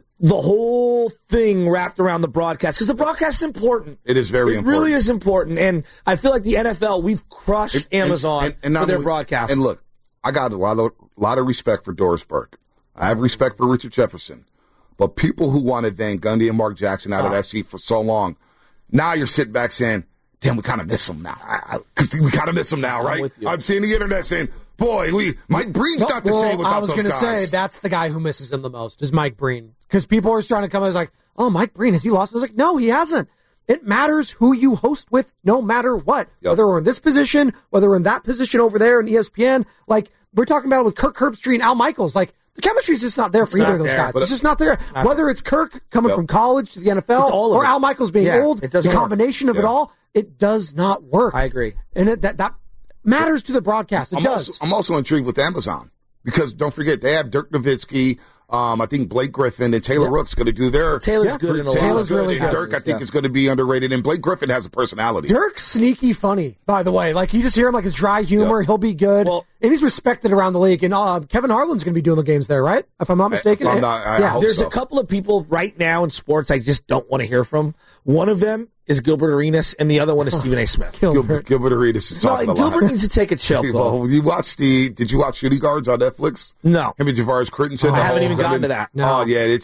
whole thing wrapped around the broadcast, because the broadcast is important. It is very important. It really is important. And I feel like the NFL, we've crushed Amazon for their broadcast. And look, I got a lot of respect for Doris Burke. I have respect for Richard Jefferson. But people who wanted Van Gundy and Mark Jackson out of that seat for so long, now you're sitting back saying, damn, we kind of miss them now. Because we kind of miss them now, right? I'm seeing the internet saying, boy, Mike Breen's not the same without those guys. I was going to say, that's the guy who misses him the most, is Mike Breen. Because people are trying to come out and like, oh, Mike Breen, has he lost? I was like, no, he hasn't. It matters who you host with no matter what. Yep. Whether we're in this position, whether we're in that position over there in ESPN. Like, we're talking about with Kirk Herbstreit and Al Michaels. Like, the chemistry is just not there for either of those guys. It's just not there. Whether it's Kirk coming from college to the NFL or Al Michaels being old, the combination of it all, it does not work. I agree. And that matters to the broadcast. It does. I'm also intrigued with Amazon because don't forget, they have Dirk Nowitzki, I think Blake Griffin and Taylor Rook's going to do their. Taylor's good in a lot. Taylor's really good. And Dirk, I think, is going to be underrated. And Blake Griffin has a personality. Dirk's sneaky funny, by the way. Like, you just hear him, like, his dry humor. He'll be good. Well, and he's respected around the league. And Kevin Harlan's going to be doing the games there, right? If I'm not mistaken. There's a couple of people right now in sports I just don't want to hear from. One of them is Gilbert Arenas, and the other one is Stephen A. Smith. Gilbert Arenas is talking a lot. Gilbert needs to take a chill. Well, did you watch Shooting Guards on Netflix? No. Him and Javaris Crittenton. I haven't even gotten to that. No. Oh, yeah,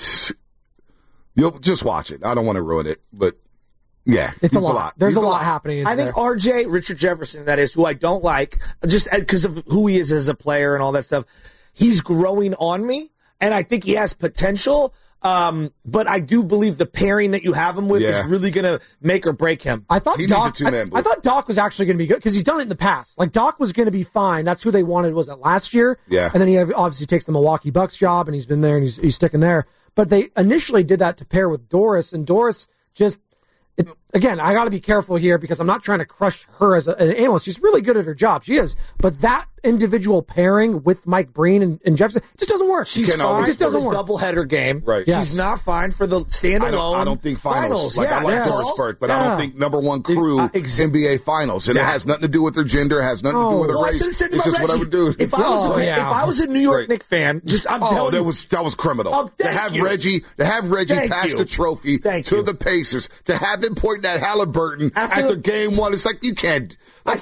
you'll just watch it. I don't want to ruin it, but yeah. It's a lot. There's a lot happening. I think RJ, Richard Jefferson, that is, who I don't like, just because of who he is as a player and all that stuff, he's growing on me, and I think he has potential. But I do believe the pairing that you have him with is really going to make or break him. I thought Doc was actually going to be good because he's done it in the past. Like, Doc was going to be fine. That's who they wanted, was it last year? Yeah. And then he obviously takes the Milwaukee Bucks job, and he's been there, and he's sticking there. But they initially did that to pair with Doris, and Doris just... Again, I got to be careful here because I'm not trying to crush her as an analyst. She's really good at her job. She is. But that individual pairing with Mike Breen and Jefferson just doesn't work. She's fine. It just doesn't work. Doubleheader game. Right. Yes. She's not fine for the standalone. I don't think finals. I like Doris Burke, but I don't think number one crew NBA finals. And it has nothing to do with their gender. It has nothing to do with their race. It's just what I would do. If I was a New York Knicks fan, that was criminal. To have Reggie pass the trophy to the Pacers, to have him point at Halliburton after game one, it's like you can't. But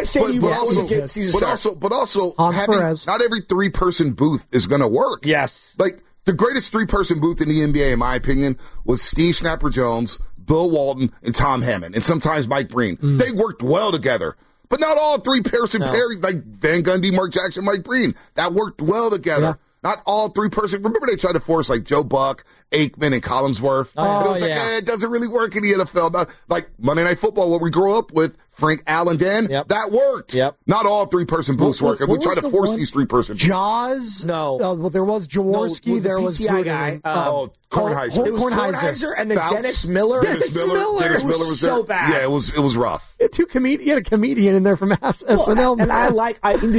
also, not every 3-person booth is going to work. Yes. Like, the greatest 3-person booth in the NBA, in my opinion, was Steve Snapper Jones, Bill Walton, and Tom Hammond, and sometimes Mike Breen. They worked well together. But not all 3-person pairing, like Van Gundy, Mark Jackson, Mike Breen. That worked well together. not all 3-person. Remember they tried to force like Joe Buck, Aikman, and Collinsworth? And it was it doesn't really work in the NFL. Not, like Monday Night Football, what we grew up with, Frank Allen, that worked. Not all 3-person booths work. And we try to force these 3-person booths. Jaws? No. Well, there was Jaworski. There was PTI guy. Kornheiser. It was Kornheiser and then Fouts. Dennis Miller. Dennis Miller was so there. bad. Yeah, it was rough. You had a comedian in there from SNL. And I like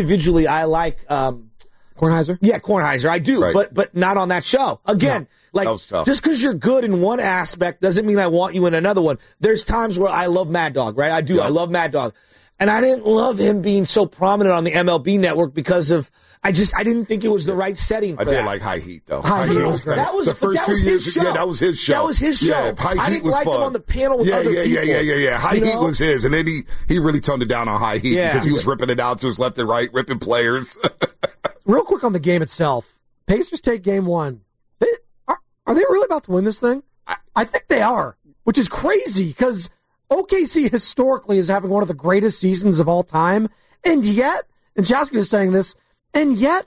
Kornheiser? Yeah, Kornheiser. I do, but not on that show. Again, that was tough. Just because you're good in one aspect doesn't mean I want you in another one. There's times where I love Mad Dog, right? I do. I love Mad Dog. And I didn't love him being so prominent on the MLB network because of I didn't think it was the right setting for that. I did like High Heat, though. High Heat was great. That was the first few years. Yeah, that was his show. That was his show. Yeah, High Heat I didn't was like fun. him on the panel with other people. Yeah. High Heat was his, and then he really toned it down on High Heat because he was ripping it out to his left and right, ripping players. Real quick on the game itself. Pacers take game 1. Are they really about to win this thing? I think they are, which is crazy because OKC historically is having one of the greatest seasons of all time. And yet, and Chasky was saying this, and yet,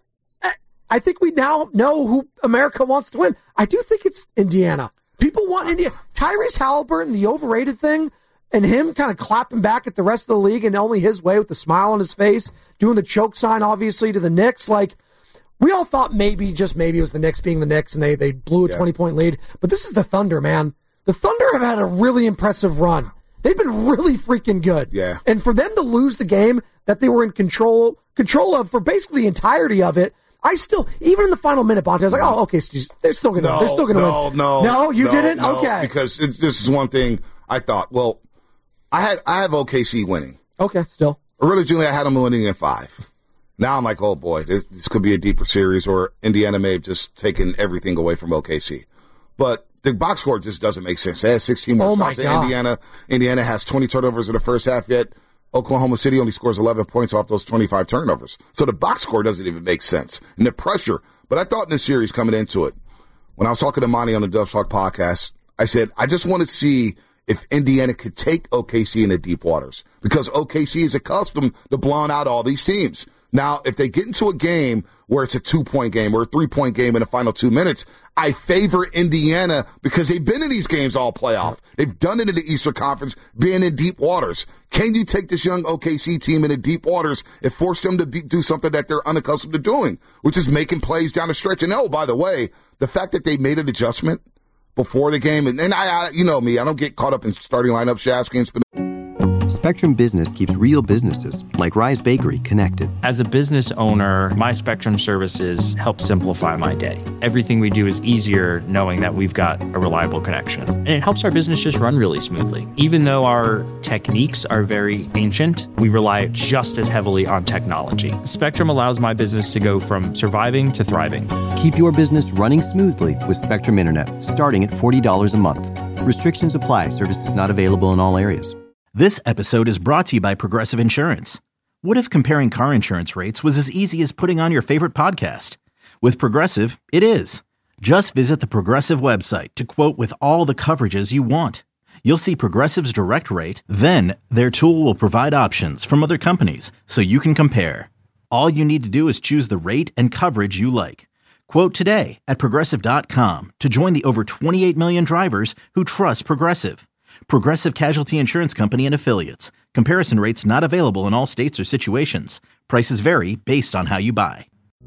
I think we now know who America wants to win. I do think it's Indiana. People want Indiana. Tyrese Halliburton, the overrated thing, and him kind of clapping back at the rest of the league and only his way with the smile on his face, doing the choke sign, obviously, to the Knicks. Like, we all thought maybe it was the Knicks being the Knicks, and they blew a 20-point lead. But this is the Thunder, man. The Thunder have had a really impressive run. They've been really freaking good. Yeah. And for them to lose the game that they were in control of for basically the entirety of it, even in the final minute, Bonte, I was like, oh, okay, they're still going to win. No, you didn't? Okay. Because this is one thing I thought, well, I have OKC winning. Okay, still. Originally, I had them winning in 5. Now I'm like, oh boy, this could be a deeper series, or Indiana may have just taken everything away from OKC. But the box score just doesn't make sense. They had 16 more shots than Indiana. Indiana has 20 turnovers in the first half, yet Oklahoma City only scores 11 points off those 25 turnovers. So the box score doesn't even make sense. And the pressure. But I thought in this series coming into it, when I was talking to Monty on the Dub Talk podcast, I said, I just want to see if Indiana could take OKC in the deep waters, because OKC is accustomed to blowing out all these teams. Now, if they get into a game where it's a 2-point game or a 3-point game in the final 2 minutes, I favor Indiana because they've been in these games all playoff. They've done it in the Eastern Conference, being in deep waters. Can you take this young OKC team into deep waters and force them to do something that they're unaccustomed to doing, which is making plays down the stretch? And by the way, the fact that they made an adjustment before the game, and I you know me, I don't get caught up in starting lineup, Shasky, and spin. Spectrum Business keeps real businesses, like Rise Bakery, connected. As a business owner, my Spectrum services help simplify my day. Everything we do is easier knowing that we've got a reliable connection. And it helps our business just run really smoothly. Even though our techniques are very ancient, we rely just as heavily on technology. Spectrum allows my business to go from surviving to thriving. Keep your business running smoothly with Spectrum Internet, starting at $40 a month. Restrictions apply. Services not available in all areas. This episode is brought to you by Progressive Insurance. What if comparing car insurance rates was as easy as putting on your favorite podcast? With Progressive, it is. Just visit the Progressive website to quote with all the coverages you want. You'll see Progressive's direct rate, then their tool will provide options from other companies so you can compare. All you need to do is choose the rate and coverage you like. Quote today at Progressive.com to join the over 28 million drivers who trust Progressive. Progressive Casualty Insurance Company and Affiliates. Comparison rates not available in all states or situations. Prices vary based on how you buy.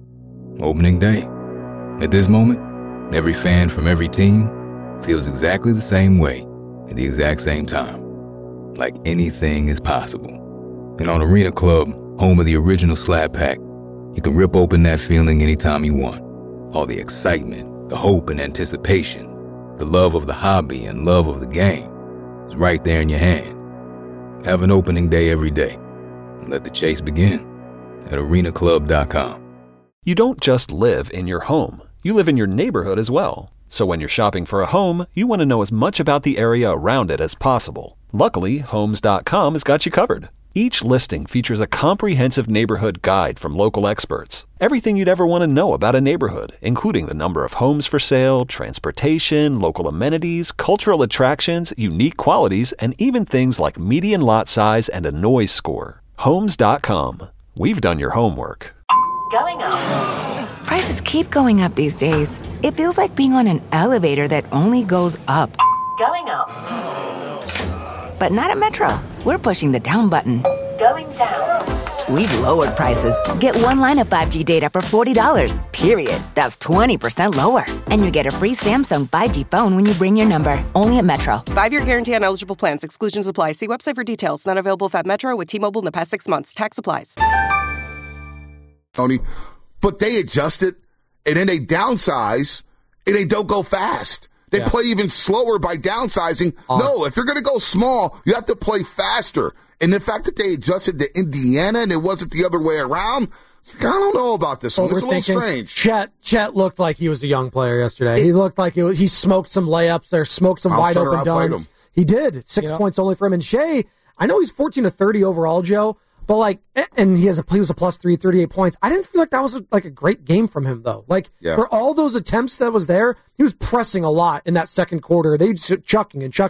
Opening day. At this moment, every fan from every team feels exactly the same way at the exact same time. Like anything is possible. And on Arena Club, home of the original Slab Pack, you can rip open that feeling anytime you want. All the excitement, the hope and anticipation, the love of the hobby and love of the game. It's right there in your hand. Have an opening day every day. And let the chase begin at arenaclub.com. You don't just live in your home. You live in your neighborhood as well. So when you're shopping for a home, you want to know as much about the area around it as possible. Luckily, Homes.com has got you covered. Each listing features a comprehensive neighborhood guide from local experts. Everything you'd ever want to know about a neighborhood, including the number of homes for sale, transportation, local amenities, cultural attractions, unique qualities, and even things like median lot size and a noise score. Homes.com. We've done your homework. Going on. Prices keep going up these days. It feels like being on an elevator that only goes up. Going up. But not at Metro. We're pushing the down button. Going down. We've lowered prices. Get one line of 5G data for $40, period. That's 20% lower. And you get a free Samsung 5G phone when you bring your number. Only at Metro. 5-year guarantee on eligible plans. Exclusions apply. See website for details. Not available at Metro with T-Mobile in the past 6 months. Tax applies. Tony, but they adjusted, and then they downsize, and they don't go fast. They play even slower by downsizing. No, if you're going to go small, you have to play faster. And the fact that they adjusted to Indiana and it wasn't the other way around, I don't know about this one. It's a little strange. Chet looked like he was a young player yesterday. He looked like he smoked some layups there, smoked some wide open dunks. He did. 6 points only for him. And Shea, I know he's 14 to 30 overall, Joe. But and he was a +3, 38 points. I didn't feel like that was a great game from him though. For all those attempts that was there, he was pressing a lot in that second quarter. They just chucking, and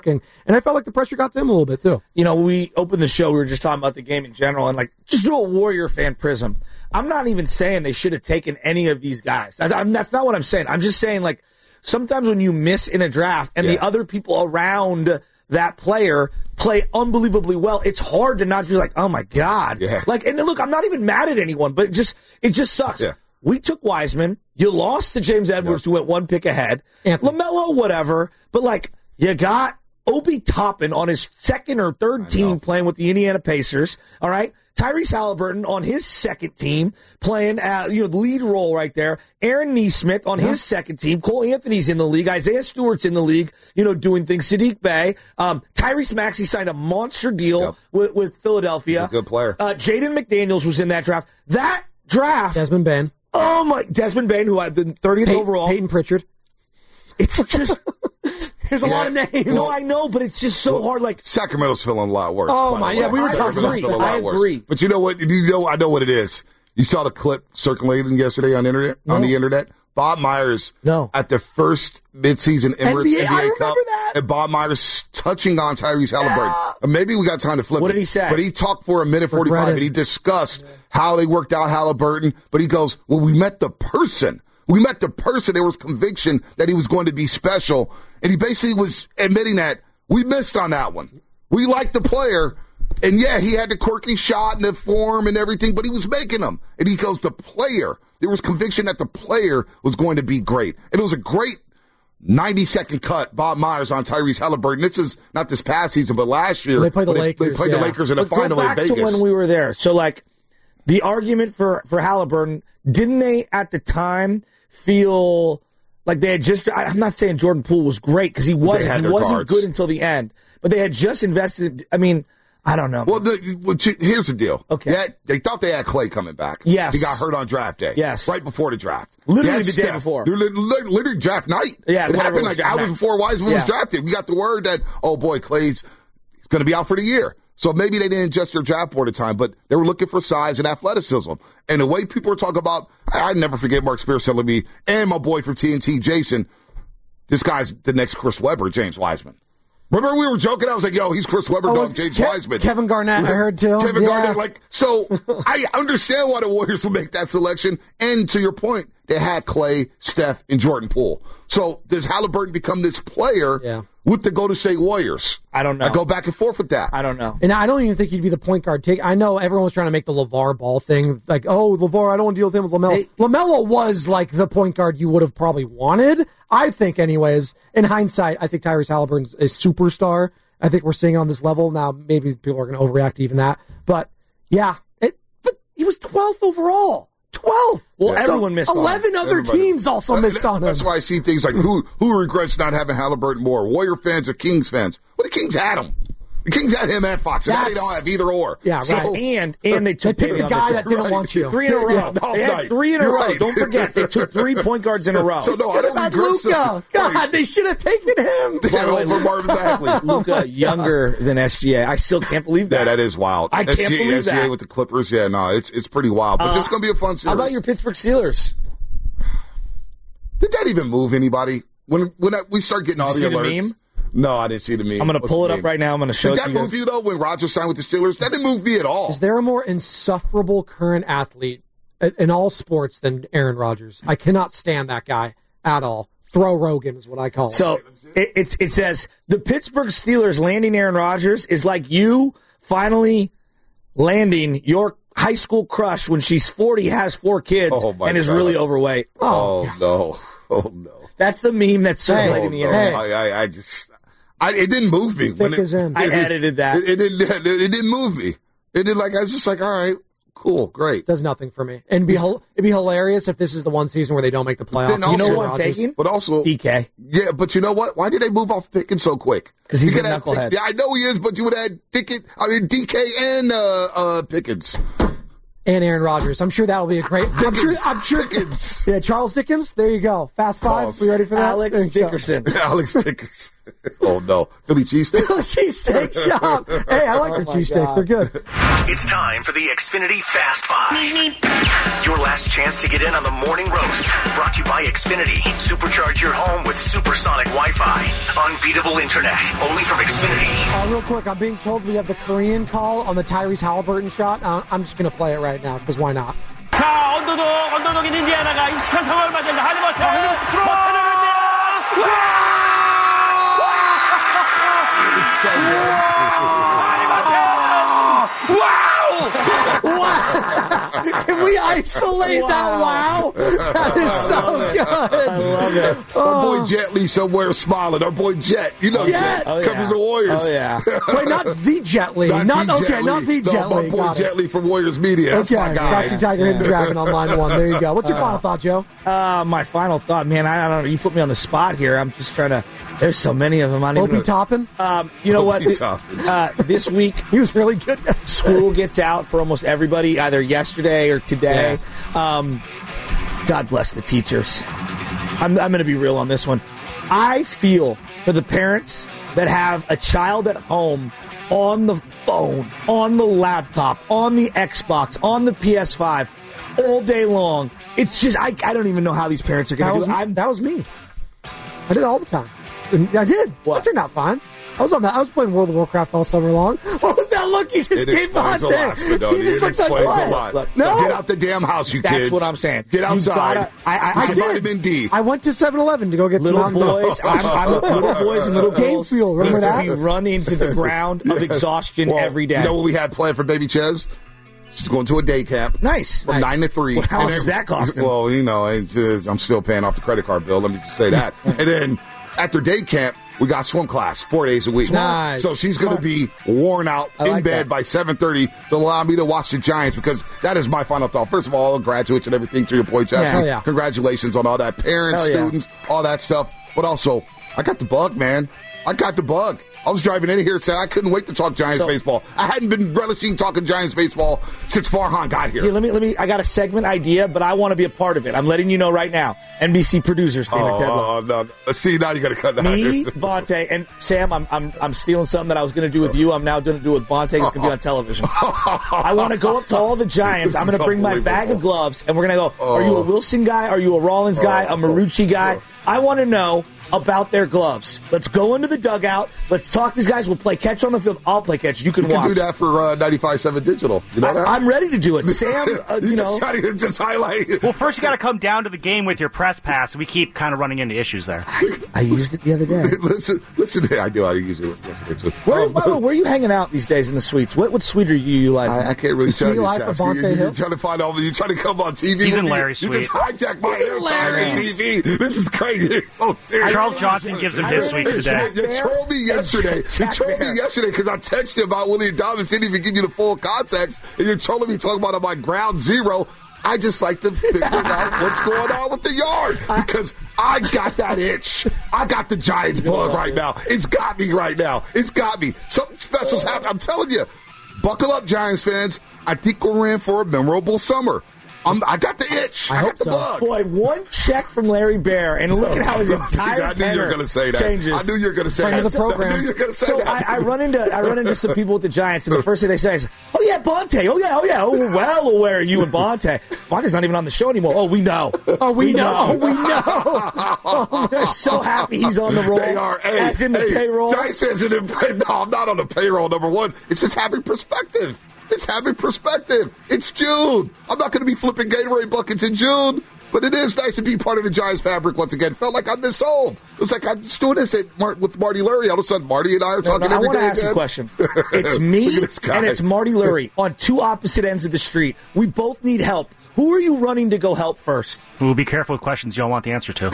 I felt like the pressure got to him a little bit too. We opened the show. We were just talking about the game in general, and just do a Warrior fan prism. I'm not even saying they should have taken any of these guys. That's not what I'm saying. I'm just saying sometimes when you miss in a draft and the other people around that player play unbelievably well, it's hard to not be like, oh my God. Yeah. And look, I'm not even mad at anyone, but it just sucks. Yeah. We took Wiseman. You lost to James Edwards, who went one pick ahead. LaMelo, whatever. But you got Obi Toppin on his second or third team playing with the Indiana Pacers. All right. Tyrese Halliburton on his second team playing, the lead role right there. Aaron Nesmith on his second team. Cole Anthony's in the league. Isaiah Stewart's in the league, doing things. Sadiq Bey. Tyrese Maxey signed a monster deal with Philadelphia. He's a good player. Jaden McDaniels was in that draft. That draft. Desmond Bain. Oh my, Desmond Bain, who had been 30th overall. Peyton Pritchard. It's just. There's a lot of names. No, I know, but it's just so hard. Sacramento's feeling a lot worse. Oh my, we were talking about that. I agree. But you know what? I know what it is. You saw the clip circulating yesterday on the internet. Bob Myers at the first midseason Emirates NBA Cup, and Bob Myers touching on Tyrese Halliburton. And maybe we got time to flip it. What did he say? But he talked for a minute 45, and he discussed how they worked out Halliburton. But he goes, well, we met the person. There was conviction that he was going to be special. And he basically was admitting that we missed on that one. We liked the player. And he had the quirky shot and the form and everything, but he was making them. And he goes, there was conviction that the player was going to be great. And it was a great 90-second cut, Bob Myers on Tyrese Halliburton. This is not this past season, but last year. They played the Lakers. They played the Lakers in a final in Vegas. Go back to when we were there. So, the argument for Halliburton, didn't they at the time feel like they had just, I'm not saying Jordan Poole was great because he wasn't good until the end, but they had just invested. I mean, I don't know. Well, here's the deal. Okay. They thought they had Clay coming back. Yes. He got hurt on draft day. Yes. Right before the draft. Literally the day before. Literally draft night. Yeah. It happened hours before Wiseman was drafted. We got the word that, oh boy, Clay's going to be out for the year. So maybe they didn't adjust their draft board at the time, but they were looking for size and athleticism. And the way people were talking about, I never forget Mark Spears telling me, and my boy from TNT, Jason, this guy's the next Chris Webber, James Wiseman. Remember we were joking? I was like, yo, he's Chris Webber, James Wiseman. Kevin Garnett, I heard too. Kevin Garnett, so I understand why the Warriors will make that selection. And to your point, they had Clay, Steph, and Jordan Poole. So does Halliburton become this player with the Golden State Warriors? I don't know. I go back and forth with that. I don't know. And I don't even think he'd be the point guard. I know everyone's trying to make the LeVar Ball thing. Like, oh, LeVar, I don't want to deal with him with LaMelo. LaMelo was the point guard you would have probably wanted. I think, anyways, in hindsight, I think Tyrese Halliburton's a superstar. I think we're seeing it on this level. Now, maybe people are going to overreact to even that. But, but he was 12th overall. 12th. Well, everyone missed on him. 11 other teams also missed on him. That's why I see things like who regrets not having Halliburton more, Warrior fans or Kings fans? Well, the Kings had him. The Kings had him and Fox, and they don't have either or. Yeah, right. And they took the guy that didn't want you. 3 in a row. They had 3 in a row. Don't forget, they took 3 point guards in a row. So no, I don't regret Luka. God, they should have taken him. Over Marvin Bagley. Luka younger than SGA. I still can't believe that. Yeah, that is wild. I can't believe that. SGA with the Clippers. Yeah, no, it's pretty wild. But this is going to be a fun series. How about your Pittsburgh Steelers? Did that even move anybody? When we start getting all the alerts? The meme? No, I didn't see the meme. I'm going to pull it up right now. I'm going to show it to you. Did that move you, though, when Rodgers signed with the Steelers? That didn't move me at all. Is there a more insufferable current athlete in all sports than Aaron Rodgers. I cannot stand that guy at all. Throw Rogan is what I call it. So it says the Pittsburgh Steelers landing Aaron Rodgers is like you finally landing your high school crush when she's 40, has 4 kids, and is really overweight. Oh no. That's the meme that's circulating the internet. It didn't move me. I edited that. It didn't move me. I was just like, all right, cool, great. Does nothing for me. And it'd be hilarious if this is the one season where they don't make the playoffs. You know what I'm taking? But also DK. Yeah, but you know what? Why did they move off Pickens so quick? Because he's a knucklehead. Yeah, I know he is, but you would have had DK and Pickens. And Aaron Rodgers. I'm sure that'll be a great. I'm sure. Dickens. Yeah, Charles Dickens. There you go. Fast Five. Pause. We ready for that? Alex Dickerson. Alex Dickerson. Oh no, Philly cheesesteak. Philly cheesesteak shop. Hey, I like their cheesesteaks. They're good. It's time for the Xfinity Fast Five. Your last chance to get in on the morning roast. Brought to you by Xfinity. Supercharge your home with supersonic Wi-Fi. Unbeatable internet. Only from Xfinity. Real quick, I'm being told we have the Korean call on the Tyrese Halliburton shot. I'm just going to play it right now because why not? 자, 언더독인 인디애나가 익숙한 상황을 맞이한다. 할리버튼 Wow! Can we isolate that wow? That is so good. I love it. Our boy Jet Li somewhere smiling. Our boy Jet. You know Jet covers the Warriors. Oh, yeah. Wait, not the Jet Li. Not the Jet Li. My boy Jet Li from Warriors Media. That's my guy. Got you, Tiger Hidden Dragon on line 1. There you go. What's your final thought, Joe? My final thought, man, I don't know. You put me on the spot here. I'm just trying to. There's so many of them. Opie Toppin? You know what? This week, he was really good. School gets out for almost everybody, either yesterday or today. Yeah. God bless the teachers. I'm going to be real on this one. I feel for the parents that have a child at home on the phone, on the laptop, on the Xbox, on the PS5 all day long. It's just, I don't even know how these parents are going to do it. That was me. I did it all the time. I did. What? That turned out fine. I was on that. I was playing World of Warcraft all summer long. What was that look you just gave Bonte? It explains a lot. Look, no. Get out the damn house, you kids. That's what I'm saying. Get outside. I did. Vitamin D. I went to 7-Eleven to go get little some boys. I'm little boys and little girls. Game fuel. Remember that? We run into the ground of exhaustion every day. You know what we had planned for baby Ches? She's going to a day camp. Nice. From 9 to 3. Well, how much is that costing? Well, you know, I'm still paying off the credit card bill. Let me just say that. And then after day camp, we got swim class 4 days a week. Nice. So she's going to be worn out in bed by 7:30 to allow me to watch the Giants, because that is my final thought. First of all, graduates and everything, to your point, Chester. Congratulations on all that. Parents, students, all that stuff. But also, I got the bug, man. I got the bug. I was driving in here saying I couldn't wait to talk Giants baseball. I hadn't been relishing talking Giants baseball since Farhan got here. Let me. I got a segment idea, but I want to be a part of it. I'm letting you know right now. NBC producer Stephen Kedlow. No. See, now you got to cut that. Me, Bonte, and Sam. I'm stealing something that I was going to do with you. I'm now going to do with Bonte. It's going to be on television. I want to go up to all the Giants. I'm going to bring my bag of gloves, and we're going to go. Are you a Wilson guy? Are you a Rollins guy? A Marucci guy? I want to know about their gloves. Let's go into the dugout. Let's talk these guys. We'll play catch on the field. I'll play catch. You can watch. Do that for 95.7 Digital. You know that? I'm ready to do it. Sam, you know. Just highlight. Well, first you got to come down to the game with your press pass. We keep kind of running into issues there. I used it the other day. listen. I do. I use it yesterday too. Where are you hanging out these days in the suites? What suite are you utilizing? I can't really tell you. You're trying to find all. You're trying to come on TV. He's in Larry's suite. You just hijacked my airtime on TV. This is crazy. It's so serious. Charles Johnson gives him his suite today. You trolled me yesterday. Because I texted you about Willie Adames, didn't even give you the full context, and you're trolling me talking about my ground zero. I just like to figure out what's going on with the yard, because I got that itch. I got the Giants bug right now. It's got me right now. It's got me. Something special's happening. I'm telling you. Buckle up, Giants fans. I think we're in for a memorable summer. I got the itch. I got the bug. Boy, one check from Larry Bear, and look at how his entire I knew you were going to say that. Changes. I knew you were going to say that. The program. I knew you were going to say that. I run into some people with the Giants, and the first thing they say is, "Oh yeah, Bonte. Oh yeah. Oh, we're well aware of you and Bonte. Bonte's not even on the show anymore. Oh, we know. We know. They're so happy he's on the roll. They are. As in the payroll. Giants says it. No, I'm not on the payroll. Number one, it's just having perspective. is having perspective. It's June. I'm not going to be flipping Gatorade buckets in June. But it is nice to be part of the Giants fabric once again. Felt like I missed home. It was like I'm just doing this with Marty Lurie. All of a sudden, Marty and I are talking every day. I want to ask again. a question. It's me and it's Marty Lurie on two opposite ends of the street. We both need help. Who are you running to go help first? We'll be careful with questions you don't want the answer to.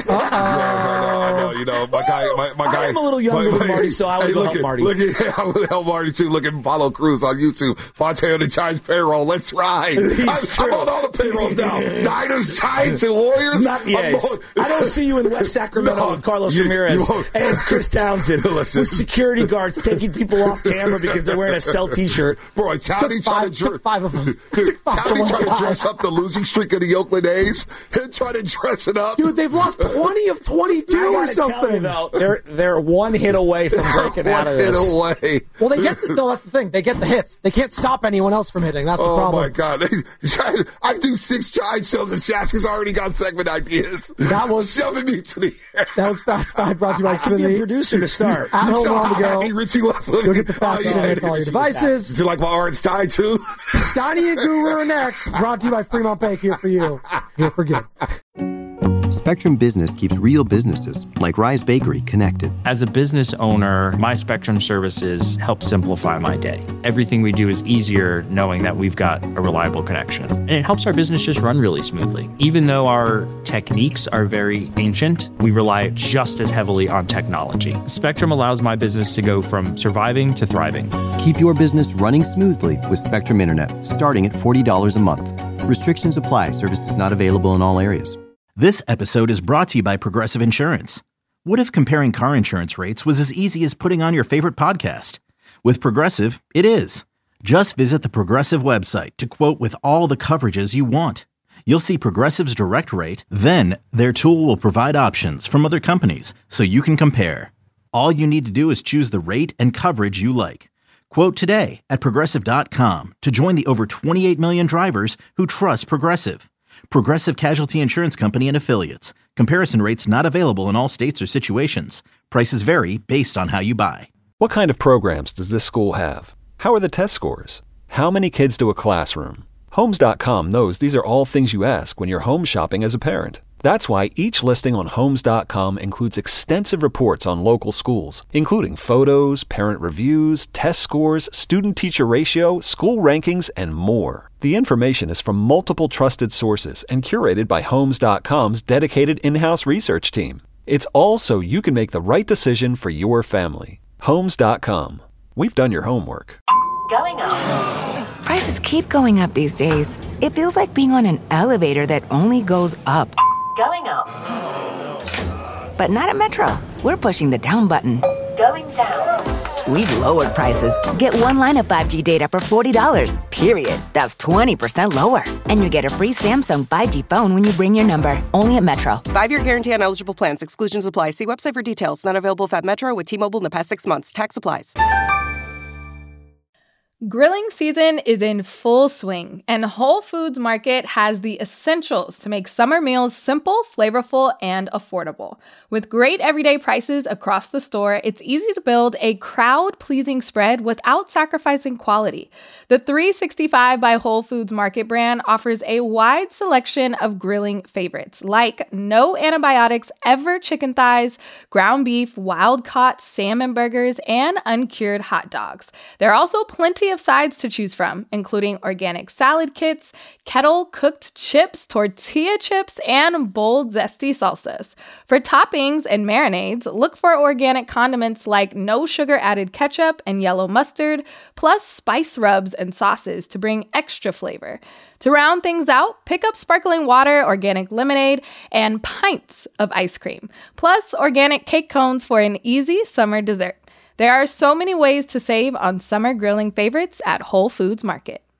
I know. You know, my guy. I am a little younger than Marty, so I would help Marty. I would help Marty too. Look at Apollo Cruz on YouTube. Fonte on the Giants payroll. Let's ride. I'm on all the payrolls now. Niners, Giants, and Warriors. Not the A's. I don't see you in West Sacramento with Carlos Ramirez and Chris Townsend with security guards taking people off camera because they're wearing a Cell T-shirt. Bro, Townie trying to five of them. Townie trying to dress up the losing streak of the Oakland A's. Him trying to dress it up. Dude, they've lost 20 of 22 or something. Tell you, though, they're one hit away from breaking out of this. One hit away. Well, that's the thing. They get the hits. They can't stop anyone else from hitting. That's the problem. Oh, my God. I do 6 Giants shows and Shasky's already got segment ideas. That was shoving me to the air. That was Fast Five brought to you by Xfinity. Be a producer to start. At home on the go. Richie Wesley. You'll get the Fast Five on all your devices. Do you like my orange tie, too? Steiny and Guru are next. Brought to you by Fremont Bank. Here for you. Here for good. Spectrum Business keeps real businesses, like Rise Bakery, connected. As a business owner, my Spectrum services help simplify my day. Everything we do is easier knowing that we've got a reliable connection. And it helps our business just run really smoothly. Even though our techniques are very ancient, we rely just as heavily on technology. Spectrum allows my business to go from surviving to thriving. Keep your business running smoothly with Spectrum Internet, starting at $40 a month. Restrictions apply. Services not available in all areas. This episode is brought to you by Progressive Insurance. What if comparing car insurance rates was as easy as putting on your favorite podcast? With Progressive, it is. Just visit the Progressive website to quote with all the coverages you want. You'll see Progressive's direct rate, then their tool will provide options from other companies so you can compare. All you need to do is choose the rate and coverage you like. Quote today at Progressive.com to join the over 28 million drivers who trust Progressive. Progressive Casualty Insurance Company and Affiliates. Comparison rates not available in all states or situations. Prices vary based on how you buy. What kind of programs does this school have? How are the test scores? How many kids do a classroom? Homes.com knows these are all things you ask when you're home shopping as a parent. That's why each listing on Homes.com includes extensive reports on local schools, including photos, parent reviews, test scores, student-teacher ratio, school rankings, and more. The information is from multiple trusted sources and curated by Homes.com's dedicated in-house research team. It's all so you can make the right decision for your family. Homes.com. We've done your homework. Going up. Prices keep going up these days. It feels like being on an elevator that only goes up. Going up. But not at Metro. We're pushing the down button. Going down. We've lowered prices. Get one line of 5G data for $40, period. That's 20% lower. And you get a free Samsung 5G phone when you bring your number. Only at Metro. 5-year guarantee on eligible plans. Exclusions apply. See website for details. Not available at Metro with T-Mobile in the past 6 months. Tax applies. Grilling season is in full swing, and Whole Foods Market has the essentials to make summer meals simple, flavorful, and affordable. With great everyday prices across the store, it's easy to build a crowd-pleasing spread without sacrificing quality. The 365 by Whole Foods Market brand offers a wide selection of grilling favorites, like no antibiotics ever chicken thighs, ground beef, wild-caught salmon burgers, and uncured hot dogs. There are also plenty of sides to choose from, including organic salad kits, kettle-cooked chips, tortilla chips, and bold, zesty salsas. For toppings and marinades, look for organic condiments like no sugar-added ketchup and yellow mustard, plus spice rubs and sauces to bring extra flavor. To round things out, pick up sparkling water, organic lemonade, and pints of ice cream, plus organic cake cones for an easy summer dessert. There are so many ways to save on summer grilling favorites at Whole Foods Market.